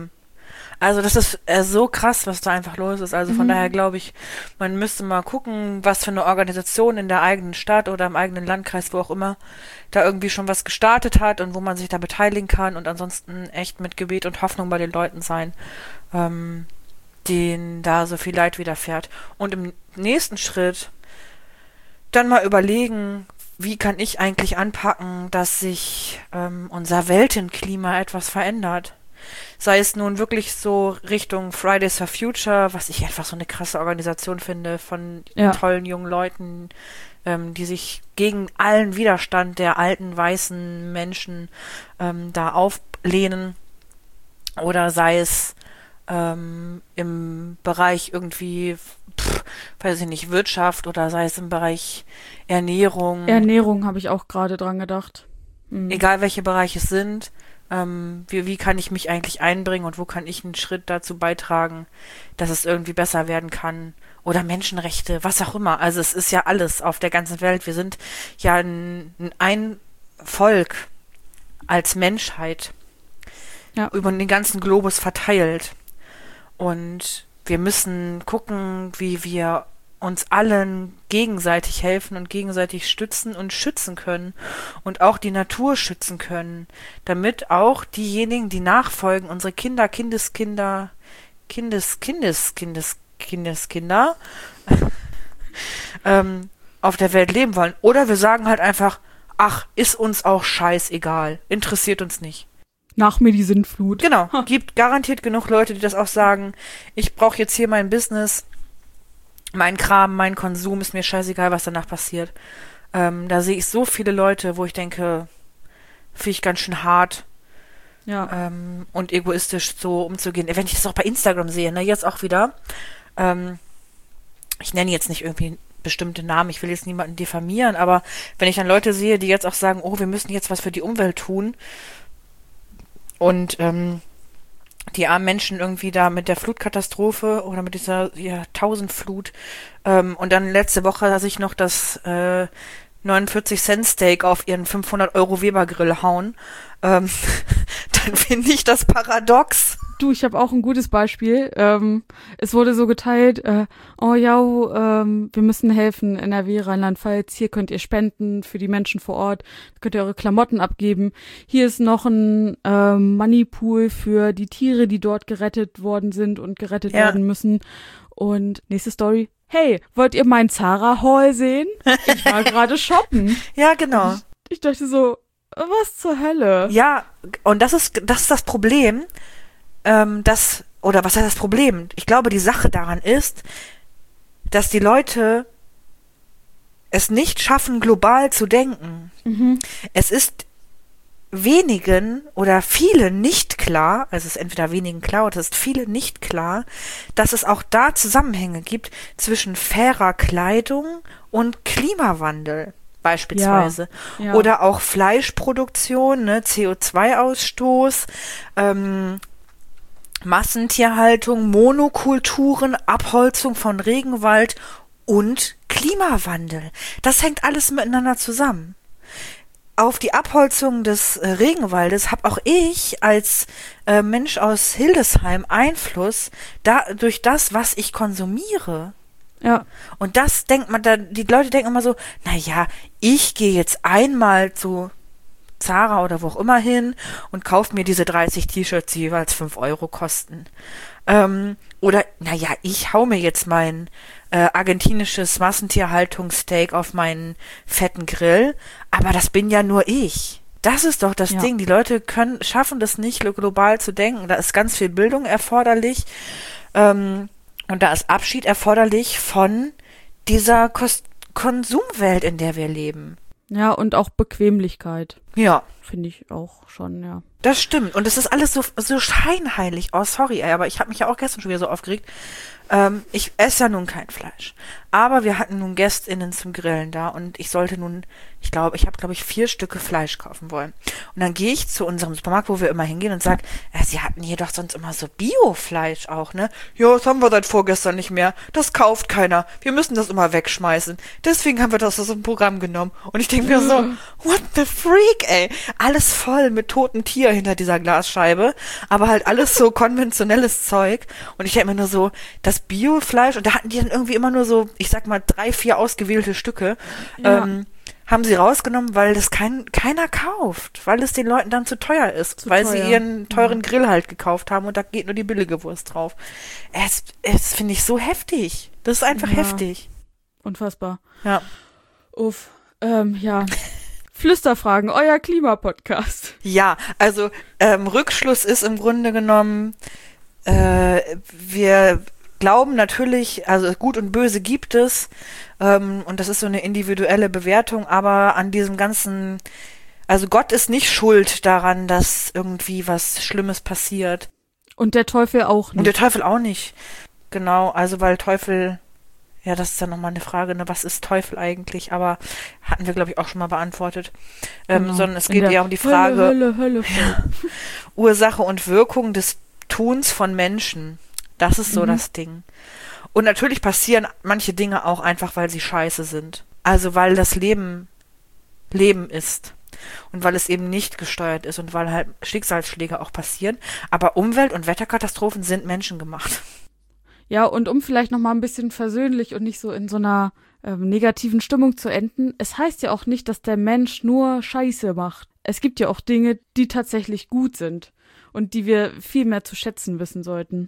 Also das ist äh, so krass, was da einfach los ist. Also von Mhm. daher glaube ich, man müsste mal gucken, was für eine Organisation in der eigenen Stadt oder im eigenen Landkreis, wo auch immer, da irgendwie schon was gestartet hat und wo man sich da beteiligen kann und ansonsten echt mit Gebet und Hoffnung bei den Leuten sein, ähm, denen da so viel Leid widerfährt. Und im nächsten Schritt dann mal überlegen, wie kann ich eigentlich anpacken, dass sich ähm, unser Weltenklima etwas verändert. Sei es nun wirklich so Richtung Fridays for Future, was ich einfach so eine krasse Organisation finde von Ja. tollen jungen Leuten, ähm, die sich gegen allen Widerstand der alten weißen Menschen ähm, da auflehnen. Oder sei es ähm, im Bereich irgendwie, pff, weiß ich nicht, Wirtschaft oder sei es im Bereich Ernährung. Ernährung habe ich auch gerade dran gedacht. Mhm. Egal welche Bereiche es sind, ähm, wie, wie kann ich mich eigentlich einbringen und wo kann ich einen Schritt dazu beitragen, dass es irgendwie besser werden kann. Oder Menschenrechte, was auch immer. Also es ist ja alles auf der ganzen Welt. Wir sind ja ein, ein Volk als Menschheit Ja. über den ganzen Globus verteilt. Und wir müssen gucken, wie wir uns allen gegenseitig helfen und gegenseitig stützen und schützen können und auch die Natur schützen können, damit auch diejenigen, die nachfolgen, unsere Kinder, Kindeskinder, Kindes, Kindes, Kindes, Kindeskinder ähm, auf der Welt leben wollen. Oder wir sagen halt einfach, ach, ist uns auch scheißegal, interessiert uns nicht. Nach mir die Sintflut. Genau, gibt garantiert genug Leute, die das auch sagen, ich brauche jetzt hier mein Business, mein Kram, mein Konsum, ist mir scheißegal, was danach passiert. Ähm, da sehe ich so viele Leute, wo ich denke, finde ich ganz schön hart Ja. ähm, und egoistisch so umzugehen. Wenn ich das auch bei Instagram sehe, ne, jetzt auch wieder, ähm, ich nenne jetzt nicht irgendwie bestimmte Namen, ich will jetzt niemanden diffamieren, aber wenn ich dann Leute sehe, die jetzt auch sagen, oh, wir müssen jetzt was für die Umwelt tun und ähm, die armen Menschen irgendwie da mit der Flutkatastrophe oder mit dieser ja, Tausendflut ähm, und dann letzte Woche sich noch das äh, neunundvierzig Cent Steak auf ihren fünfhundert Euro Weber Grill hauen, ähm, dann finde ich das paradox. Du, ich habe auch ein gutes Beispiel. Ähm, es wurde so geteilt, äh, oh ja, ähm, wir müssen helfen, N R W, Rheinland-Pfalz, hier könnt ihr spenden für die Menschen vor Ort, könnt ihr eure Klamotten abgeben. Hier ist noch ein ähm, Moneypool für die Tiere, die dort gerettet worden sind und gerettet Ja. werden müssen. Und nächste Story, hey, wollt ihr meinen Zara-Haul sehen? Ich war gerade shoppen. Ja, genau. Ich dachte so, was zur Hölle? Ja, und das ist das ist das Problem, ähm, das, oder was heißt das Problem? Ich glaube, die Sache daran ist, dass die Leute es nicht schaffen, global zu denken. Mhm. Es ist wenigen oder vielen nicht klar, also es ist entweder wenigen klar oder es ist vielen nicht klar, dass es auch da Zusammenhänge gibt zwischen fairer Kleidung und Klimawandel beispielsweise. Ja, ja. Oder auch Fleischproduktion, ne, C O zwei Ausstoß, ähm, Massentierhaltung, Monokulturen, Abholzung von Regenwald und Klimawandel. Das hängt alles miteinander zusammen. Auf die Abholzung des äh, Regenwaldes habe auch ich als äh, Mensch aus Hildesheim Einfluss da, durch das, was ich konsumiere. Ja. Und das denkt man, da, die Leute denken immer so, na ja, ich gehe jetzt einmal zu Zara oder wo auch immer hin und kaufe mir diese dreißig T-Shirts, die jeweils fünf Euro kosten. Ähm, oder, naja, ich hau mir jetzt mein äh, argentinisches Massentierhaltungssteak auf meinen fetten Grill, aber das bin ja nur ich. Das ist doch das Ja. Ding. Die Leute können, schaffen das nicht, global zu denken. Da ist ganz viel Bildung erforderlich. Ähm, und da ist Abschied erforderlich von dieser Kos- Konsumwelt, in der wir leben. Ja, und auch Bequemlichkeit. Ja. Finde ich auch schon, ja. Das stimmt. Und es ist alles so, so scheinheilig. Oh, sorry, ey, aber ich habe mich ja auch gestern schon wieder so aufgeregt. Ähm, ich esse ja nun kein Fleisch. Aber wir hatten nun GästInnen zum Grillen da und ich sollte nun, ich glaube, ich habe, glaube ich, vier Stücke Fleisch kaufen wollen. Und dann gehe ich zu unserem Supermarkt, wo wir immer hingehen und sage, äh, sie hatten hier doch sonst immer so Bio-Fleisch auch, ne? Ja, das haben wir seit vorgestern nicht mehr. Das kauft keiner. Wir müssen das immer wegschmeißen. Deswegen haben wir das aus dem Programm genommen. Und ich denke mir so, what the freak? schick, ey. Alles voll mit totem Tier hinter dieser Glasscheibe, aber halt alles so konventionelles Zeug. Und ich denke mir nur so, das Biofleisch, und da hatten die dann irgendwie immer nur so, ich sag mal, drei, vier ausgewählte Stücke, Ja. ähm, haben sie rausgenommen, weil das kein, keiner kauft, weil es den Leuten dann zu teuer ist, Zu weil teuer. sie ihren teuren Mhm. Grill halt gekauft haben und da geht nur die billige Wurst drauf. Es, es finde ich so heftig. Das ist einfach Ja. heftig. Unfassbar. Ja. Uff. Ähm, ja. Flüsterfragen, euer Klimapodcast. Ja, also ähm, Rückschluss ist im Grunde genommen, äh, wir glauben natürlich, also Gut und Böse gibt es, ähm, und das ist so eine individuelle Bewertung, aber an diesem ganzen, also Gott ist nicht schuld daran, dass irgendwie was Schlimmes passiert. Und der Teufel auch Und der nicht. Teufel auch nicht. Genau, also weil Teufel, ja, das ist dann nochmal eine Frage, ne, was ist Teufel eigentlich? Aber hatten wir, glaube ich, auch schon mal beantwortet. Ähm, Genau. Sondern es In geht der eher um die Frage, Hölle, Hölle, Hölle. ja, Ursache und Wirkung des Tuns von Menschen. Das ist so Mhm. das Ding. Und natürlich passieren manche Dinge auch einfach, weil sie scheiße sind. Also weil das Leben Leben ist. Und weil es eben nicht gesteuert ist und weil halt Schicksalsschläge auch passieren. Aber Umwelt- und Wetterkatastrophen sind menschengemacht. Ja, und um vielleicht noch mal ein bisschen versöhnlich und nicht so in so einer ähm, negativen Stimmung zu enden, es heißt ja auch nicht, dass der Mensch nur Scheiße macht. Es gibt ja auch Dinge, die tatsächlich gut sind und die wir viel mehr zu schätzen wissen sollten.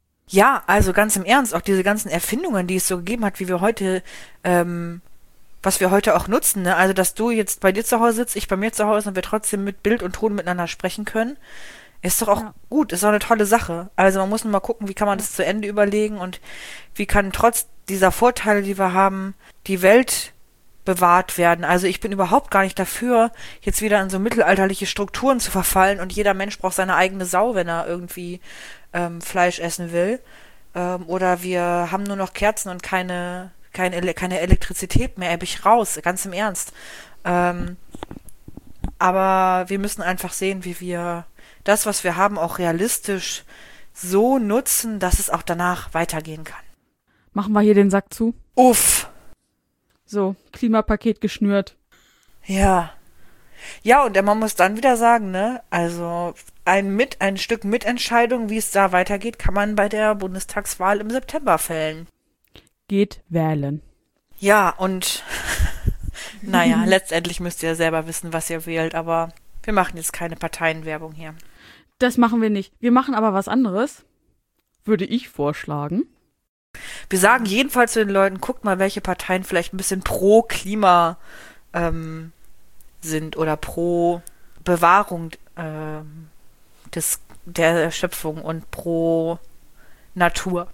Ja, also ganz im Ernst, auch diese ganzen Erfindungen, die es so gegeben hat, wie wir heute, ähm, was wir heute auch nutzen, ne? Also, dass du jetzt bei dir zu Hause sitzt, ich bei mir zu Hause und wir trotzdem mit Bild und Ton miteinander sprechen können, ist doch auch Ja. gut, ist doch eine tolle Sache. Also, man muss nur mal gucken, wie kann man das zu Ende überlegen und wie kann trotz dieser Vorteile, die wir haben, die Welt bewahrt werden. Also, ich bin überhaupt gar nicht dafür, jetzt wieder in so mittelalterliche Strukturen zu verfallen und jeder Mensch braucht seine eigene Sau, wenn er irgendwie ähm, Fleisch essen will. Ähm, oder wir haben nur noch Kerzen und keine, keine, Ele keine Elektrizität mehr. Ebbe ich raus, ganz im Ernst. Ähm, aber wir müssen einfach sehen, wie wir das, was wir haben, auch realistisch so nutzen, dass es auch danach weitergehen kann. Machen wir hier den Sack zu. Uff. So, Klimapaket geschnürt. Ja. Ja, und man muss dann wieder sagen, ne, also ein mit ein Stück Mitentscheidung, wie es da weitergeht, kann man bei der Bundestagswahl im September fällen. Geht wählen. Ja, und naja, letztendlich müsst ihr selber wissen, was ihr wählt, aber wir machen jetzt keine Parteienwerbung hier. Das machen wir nicht. Wir machen aber was anderes. Würde ich vorschlagen. Wir sagen jedenfalls zu den Leuten, guckt mal, welche Parteien vielleicht ein bisschen pro Klima ähm, sind oder pro Bewahrung ähm, des, der Schöpfung und pro Natur.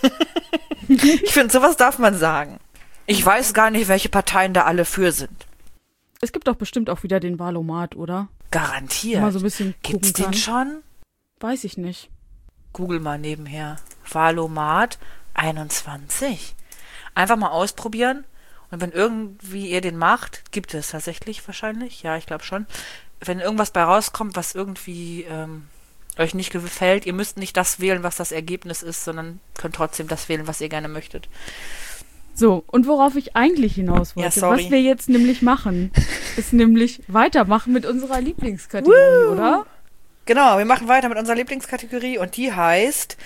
Ich finde, sowas darf man sagen. Ich weiß gar nicht, welche Parteien da alle für sind. Es gibt doch bestimmt auch wieder den Valomat, oder? Garantiert. Mal so ein bisschen gucken Gibt's den kann. schon? Weiß ich nicht. Google mal nebenher. Valomat einundzwanzig. Einfach mal ausprobieren. Und wenn irgendwie ihr den macht, gibt es tatsächlich wahrscheinlich. Ja, ich glaube schon. Wenn irgendwas bei rauskommt, was irgendwie ähm, euch nicht gefällt, ihr müsst nicht das wählen, was das Ergebnis ist, sondern könnt trotzdem das wählen, was ihr gerne möchtet. So, und worauf ich eigentlich hinaus wollte, Ja, sorry. was wir jetzt nämlich machen, ist nämlich weitermachen mit unserer Lieblingskategorie, Woo! oder? Genau, wir machen weiter mit unserer Lieblingskategorie und die heißt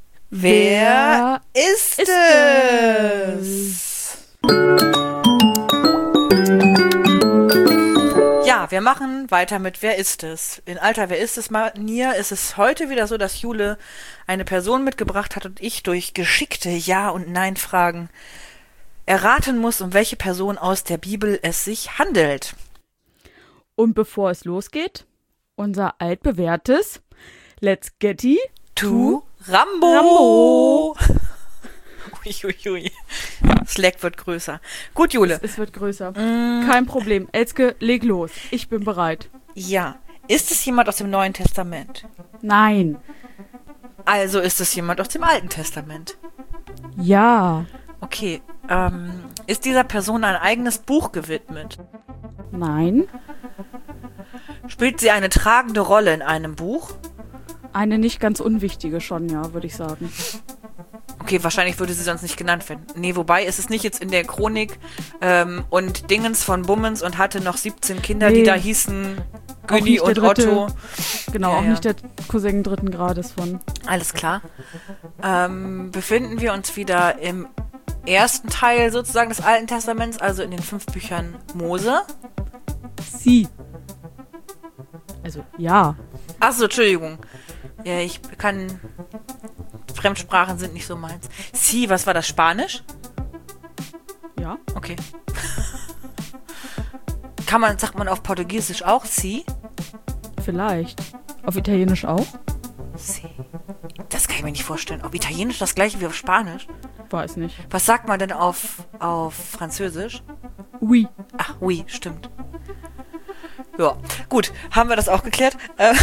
Wer, ist, ist es? Ja, wir machen weiter mit Wer ist es? In alter Wer ist es Manier ist es heute wieder so, dass Jule eine Person mitgebracht hat und ich durch geschickte Ja- und Nein-Fragen erraten muss, um welche Person aus der Bibel es sich handelt. Und bevor es losgeht, unser altbewährtes Let's Getty To Rambo. Rambo. Uiuiui. Slack wird größer. Gut, Jule. Es wird größer. Mm, Kein Problem. Elske, leg los. Ich bin bereit. ja. Ist es jemand aus dem Neuen Testament? Nein. Also ist es jemand aus dem Alten Testament. Ja. Okay. Ähm, ist dieser Person ein eigenes Buch gewidmet? Nein. Spielt sie eine tragende Rolle in einem Buch? Eine nicht ganz unwichtige schon, ja, würde ich sagen. Okay, wahrscheinlich würde sie sonst nicht genannt werden. Nee, wobei, ist es nicht jetzt in der Chronik ähm, und Dingens von Bummens und hatte noch siebzehn Kinder, Nee. die da hießen Auch Günni nicht der und dritte- Otto. Genau, Ja, auch ja. nicht der Cousin dritten Grades von. Alles klar. Ähm, befinden wir uns wieder im ersten Teil sozusagen des Alten Testaments, also in den fünf Büchern Mose. Sie. Also, ja. Achso, Entschuldigung. Ja, ich kann... Fremdsprachen sind nicht so meins. Sie, was war das? Spanisch? Ja. Okay. Kann man, sagt man auf Portugiesisch auch Sie? Vielleicht. Auf Italienisch auch? Sie. Das kann ich mir nicht vorstellen. Auf Italienisch das gleiche wie auf Spanisch? Weiß nicht. Was sagt man denn auf, auf Französisch? Oui. Ach, oui, stimmt. Ja, gut, haben wir das auch geklärt. Äh,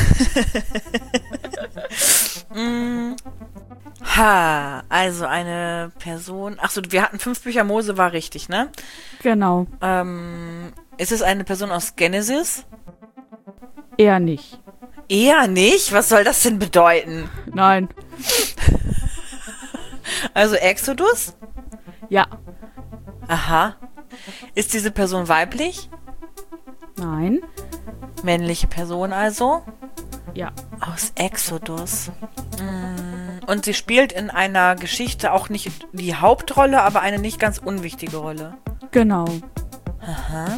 mm, ha, also eine Person. Achso, wir hatten fünf Bücher Mose, war richtig, ne? Genau. Ähm, ist es eine Person aus Genesis? Eher nicht. Eher nicht? Was soll das denn bedeuten? Nein. Also Exodus? Ja. Aha. Ist diese Person weiblich? Nein. Männliche Person also? Ja. Aus Exodus. Mm, Und sie spielt in einer Geschichte auch nicht die Hauptrolle, aber eine nicht ganz unwichtige Rolle. Genau. Aha.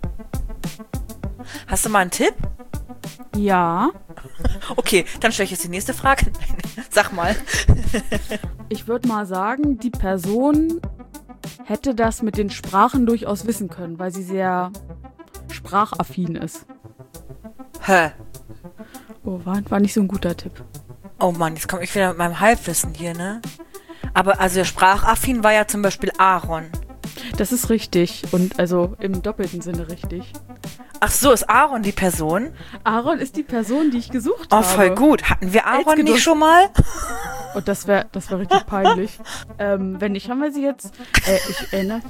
Hast du mal einen Tipp? Ja. Okay, dann stelle ich jetzt die nächste Frage. Sag mal. Ich würde mal sagen, die Person hätte das mit den Sprachen durchaus wissen können, weil sie sehr sprachaffin ist. Hä? Oh, war, war nicht so ein guter Tipp. Oh Mann, jetzt komme ich wieder mit meinem Halbwissen hier, ne? Aber also der sprachaffin war ja zum Beispiel Aaron. Das ist richtig und also im doppelten Sinne richtig. Ach so, ist Aaron die Person? Aaron ist die Person, die ich gesucht Oh, habe. voll gut. Hatten wir Aaron Elzgedus- nicht schon mal? Und das wäre das wär richtig peinlich. ähm, wenn nicht, haben wir sie jetzt. Äh, ich erinnere.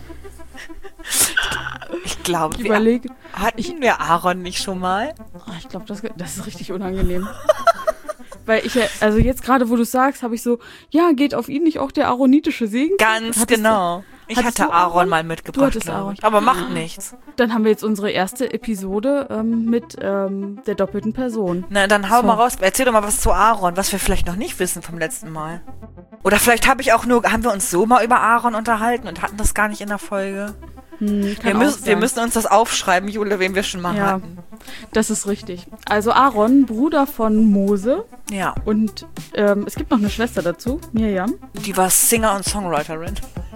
Ich glaube, Ich wir überlege. hatten wir Aaron nicht schon mal? Oh, ich glaube, das, das ist richtig unangenehm. Weil ich, also jetzt gerade, wo du sagst, habe ich so, ja, geht auf ihn nicht auch der aaronitische Segen? Ganz Hattest genau. Ich hattest hatte du Aaron, Aaron? mal Du mitgebracht, hattest glaube Aaron. ich. Aber macht nichts. Du, dann haben wir jetzt unsere erste Episode ähm, mit ähm, der doppelten Person. Na, dann hau So. mal raus. Erzähl doch mal was zu Aaron, was wir vielleicht noch nicht wissen vom letzten Mal. Oder vielleicht habe ich auch nur, haben wir uns so mal über Aaron unterhalten und hatten das gar nicht in der Folge. Hm, kann Wir auch müssen, wir sein. müssen uns das aufschreiben, Jule, wen wir schon mal Ja. hatten. Das ist richtig. Also Aaron, Bruder von Mose. Ja, Und ähm, es gibt noch eine Schwester dazu, Mirjam. die war Singer und Songwriterin.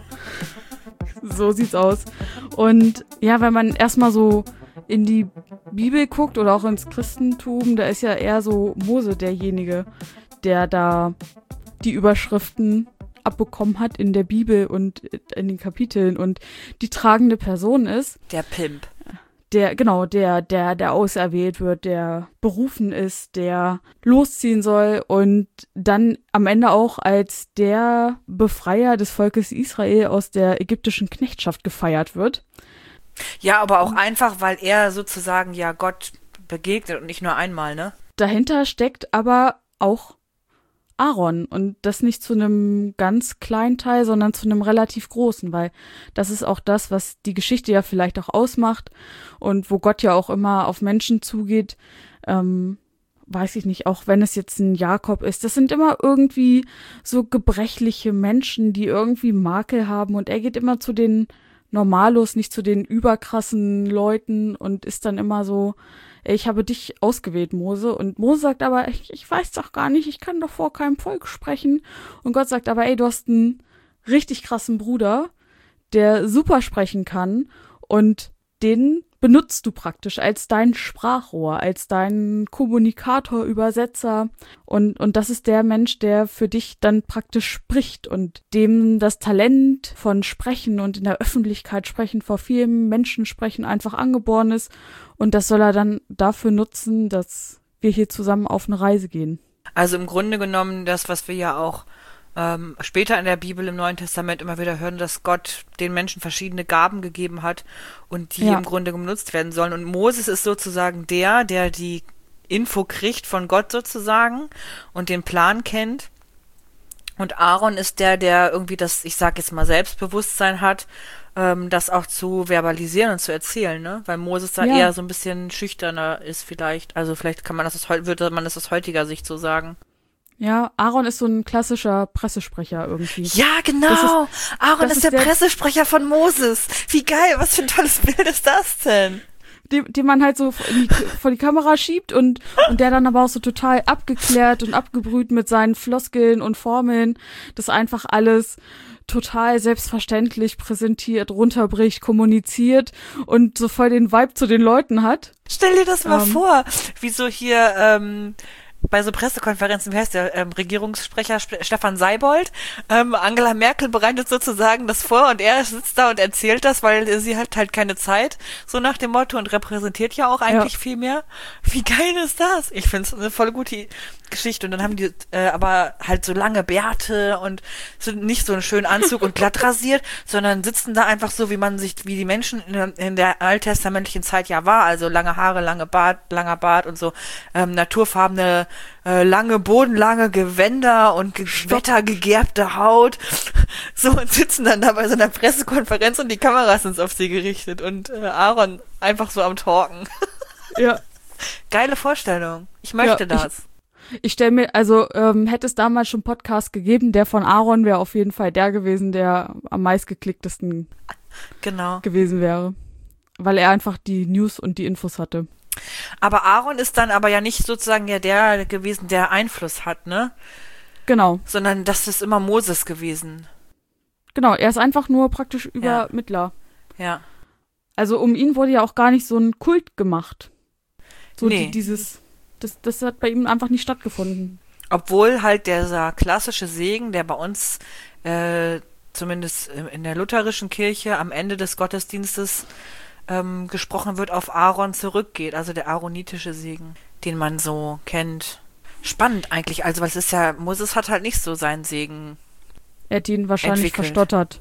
So sieht's aus. Und ja, wenn man erstmal so in die Bibel guckt oder auch ins Christentum, da ist ja eher so Mose derjenige, der da die Überschriften abbekommen hat in der Bibel und in den Kapiteln und die tragende Person ist, Der Pimp. der, genau, der, der, der auserwählt wird, der berufen ist, der losziehen soll und dann am Ende auch als der Befreier des Volkes Israel aus der ägyptischen Knechtschaft gefeiert wird. Ja, aber auch einfach, weil er sozusagen ja Gott begegnet und nicht nur einmal, ne? Dahinter steckt aber auch Aaron und das nicht zu einem ganz kleinen Teil, sondern zu einem relativ großen, weil das ist auch das, was die Geschichte ja vielleicht auch ausmacht und wo Gott ja auch immer auf Menschen zugeht, ähm, weiß ich nicht, auch wenn es jetzt ein Jakob ist, das sind immer irgendwie so gebrechliche Menschen, die irgendwie Makel haben und er geht immer zu den Normalos, nicht zu den überkrassen Leuten und ist dann immer so, ich habe dich ausgewählt, Mose. Und Mose sagt aber, ich, ich weiß doch gar nicht, ich kann doch vor keinem Volk sprechen. Und Gott sagt aber, ey, du hast einen richtig krassen Bruder, der super sprechen kann und den benutzt du praktisch als dein Sprachrohr, als dein Kommunikator, Übersetzer und, und das ist der Mensch, der für dich dann praktisch spricht und dem das Talent von Sprechen und in der Öffentlichkeit sprechen, vor vielen Menschen sprechen einfach angeboren ist und das soll er dann dafür nutzen, dass wir hier zusammen auf eine Reise gehen. Also im Grunde genommen das, was wir ja auch ähm, später in der Bibel im Neuen Testament immer wieder hören, dass Gott den Menschen verschiedene Gaben gegeben hat und die Ja. im Grunde genutzt werden sollen. Und Moses ist sozusagen der, der die Info kriegt von Gott sozusagen und den Plan kennt Und Aaron ist der, der irgendwie das, ich sag jetzt mal, Selbstbewusstsein hat, ähm, das auch zu verbalisieren und zu erzählen, ne? Weil Moses da Ja. eher so ein bisschen schüchterner ist vielleicht. Also vielleicht kann man das aus, heu- würde man das aus heutiger Sicht so sagen. Ja, Aaron ist so ein klassischer Pressesprecher irgendwie. Ja, genau. Das Aaron das ist ist der, der- Pressesprecher von Moses. Wie geil, was für ein tolles Bild ist das denn? Den, den man halt so in die, vor die Kamera schiebt und, und der dann aber auch so total abgeklärt und abgebrüht mit seinen Floskeln und Formeln, das einfach alles total selbstverständlich präsentiert, runterbricht, kommuniziert und so voll den Vibe zu den Leuten hat. Stell dir das mal Ähm. vor, wie so hier ähm, bei so Pressekonferenzen, wie heißt der ähm, Regierungssprecher Sp- Stefan Seibold, ähm, Angela Merkel bereitet sozusagen das vor und er sitzt da und erzählt das, weil sie hat halt keine Zeit, so nach dem Motto, und repräsentiert ja auch eigentlich Ja. viel mehr. Wie geil ist das? Ich finde es eine voll gute Geschichte. Und dann haben die äh, aber halt so lange Bärte und sind nicht so einen schönen Anzug und glatt rasiert, sondern sitzen da einfach so, wie man sich, wie die Menschen in, der- in der alttestamentlichen Zeit ja war, also lange Haare, lange Bart, langer Bart und so ähm, naturfarbene, äh, lange, bodenlange Gewänder und ge wettergegerbte Haut. So, und sitzen dann da bei so einer Pressekonferenz und die Kameras sind auf sie gerichtet und äh, Aaron einfach so am Talken. Ja. Geile Vorstellung. Ich möchte Ja, ich- das. Ich stelle mir, also ähm, hätte es damals schon einen Podcast gegeben, der von Aaron wäre auf jeden Fall der gewesen, der am meistgeklicktesten Genau. gewesen wäre. Weil er einfach die News und die Infos hatte. Aber Aaron ist dann aber ja nicht sozusagen ja der gewesen, der Einfluss hat, ne? Genau, Sondern das ist immer Moses gewesen. genau. Er ist einfach nur praktisch Übermittler. Ja. Also um ihn wurde ja auch gar nicht so ein Kult gemacht. So Nee. die, dieses, das, das hat bei ihm einfach nicht stattgefunden. Obwohl halt dieser klassische Segen, der bei uns äh, zumindest in der lutherischen Kirche am Ende des Gottesdienstes ähm, gesprochen wird, auf Aaron zurückgeht. Also der aaronitische Segen, den man so kennt. Spannend eigentlich, also weil es ist ja, Moses hat halt nicht so seinen Segen. Er hat ihn wahrscheinlich Entwickelt. verstottert.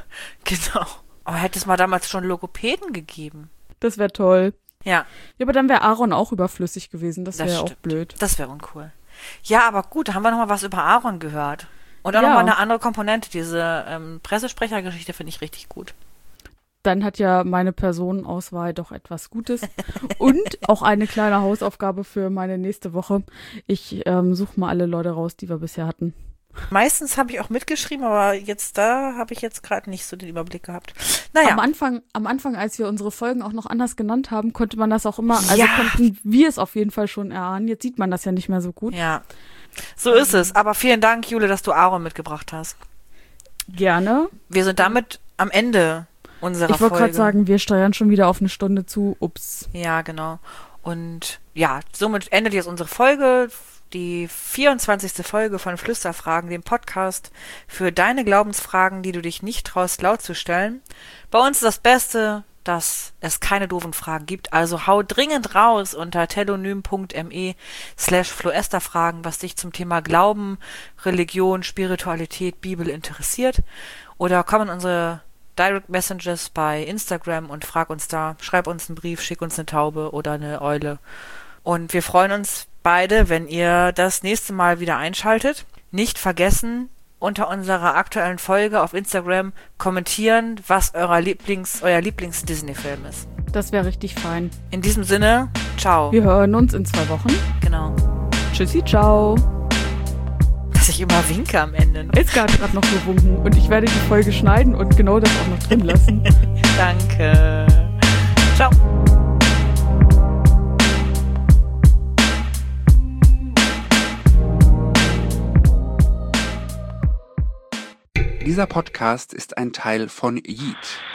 Genau. Aber hätte es mal damals schon Logopäden gegeben? Das wäre toll. Ja, Ja, aber dann wäre Aaron auch überflüssig gewesen. Das Das wäre auch stimmt. blöd. das wäre uncool. Ja, aber gut, da haben wir nochmal was über Aaron gehört. Und auch Ja. nochmal eine andere Komponente. Diese ähm, Pressesprechergeschichte finde ich richtig gut. Dann hat ja meine Personenauswahl doch etwas Gutes. Und auch eine kleine Hausaufgabe für meine nächste Woche. Ich ähm, suche mal alle Leute raus, die wir bisher hatten. Meistens habe ich auch mitgeschrieben, aber jetzt da habe ich jetzt gerade nicht so den Überblick gehabt. Naja, Am Anfang, am Anfang, als wir unsere Folgen auch noch anders genannt haben, konnte man das auch immer, also Ja. konnten wir es auf jeden Fall schon erahnen. Jetzt sieht man das ja nicht mehr so gut. ja, so ist es. Aber vielen Dank, Jule, dass du Aaron mitgebracht hast. Gerne. Wir sind damit am Ende unserer Ich wollte Folge. gerade sagen, wir steuern schon wieder auf eine Stunde zu. Ups. Ja, genau. Und ja, somit endet jetzt unsere Folge, die vierundzwanzigste Folge von Flüsterfragen, dem Podcast für deine Glaubensfragen, die du dich nicht traust, laut zu stellen. Bei uns ist das Beste, dass es keine doofen Fragen gibt. Also hau dringend raus unter telonym.me slash floesterfragen, was dich zum Thema Glauben, Religion, Spiritualität, Bibel interessiert. Oder komm in unsere Direct Messages bei Instagram und frag uns da, schreib uns einen Brief, schick uns eine Taube oder eine Eule. Und wir freuen uns beide, wenn ihr das nächste Mal wieder einschaltet. Nicht vergessen, unter unserer aktuellen Folge auf Instagram kommentieren, was euer Lieblings, euer Lieblings-Disney-Film ist. Das wäre richtig fein. In diesem Sinne, ciao. Wir hören uns in zwei Wochen. Genau. Tschüssi, ciao. Dass ich immer winke am Ende. Edgar hat gerade noch gewunken und ich werde die Folge schneiden und genau das auch noch drin lassen. Danke. Ciao. Dieser Podcast ist ein Teil von Yeet.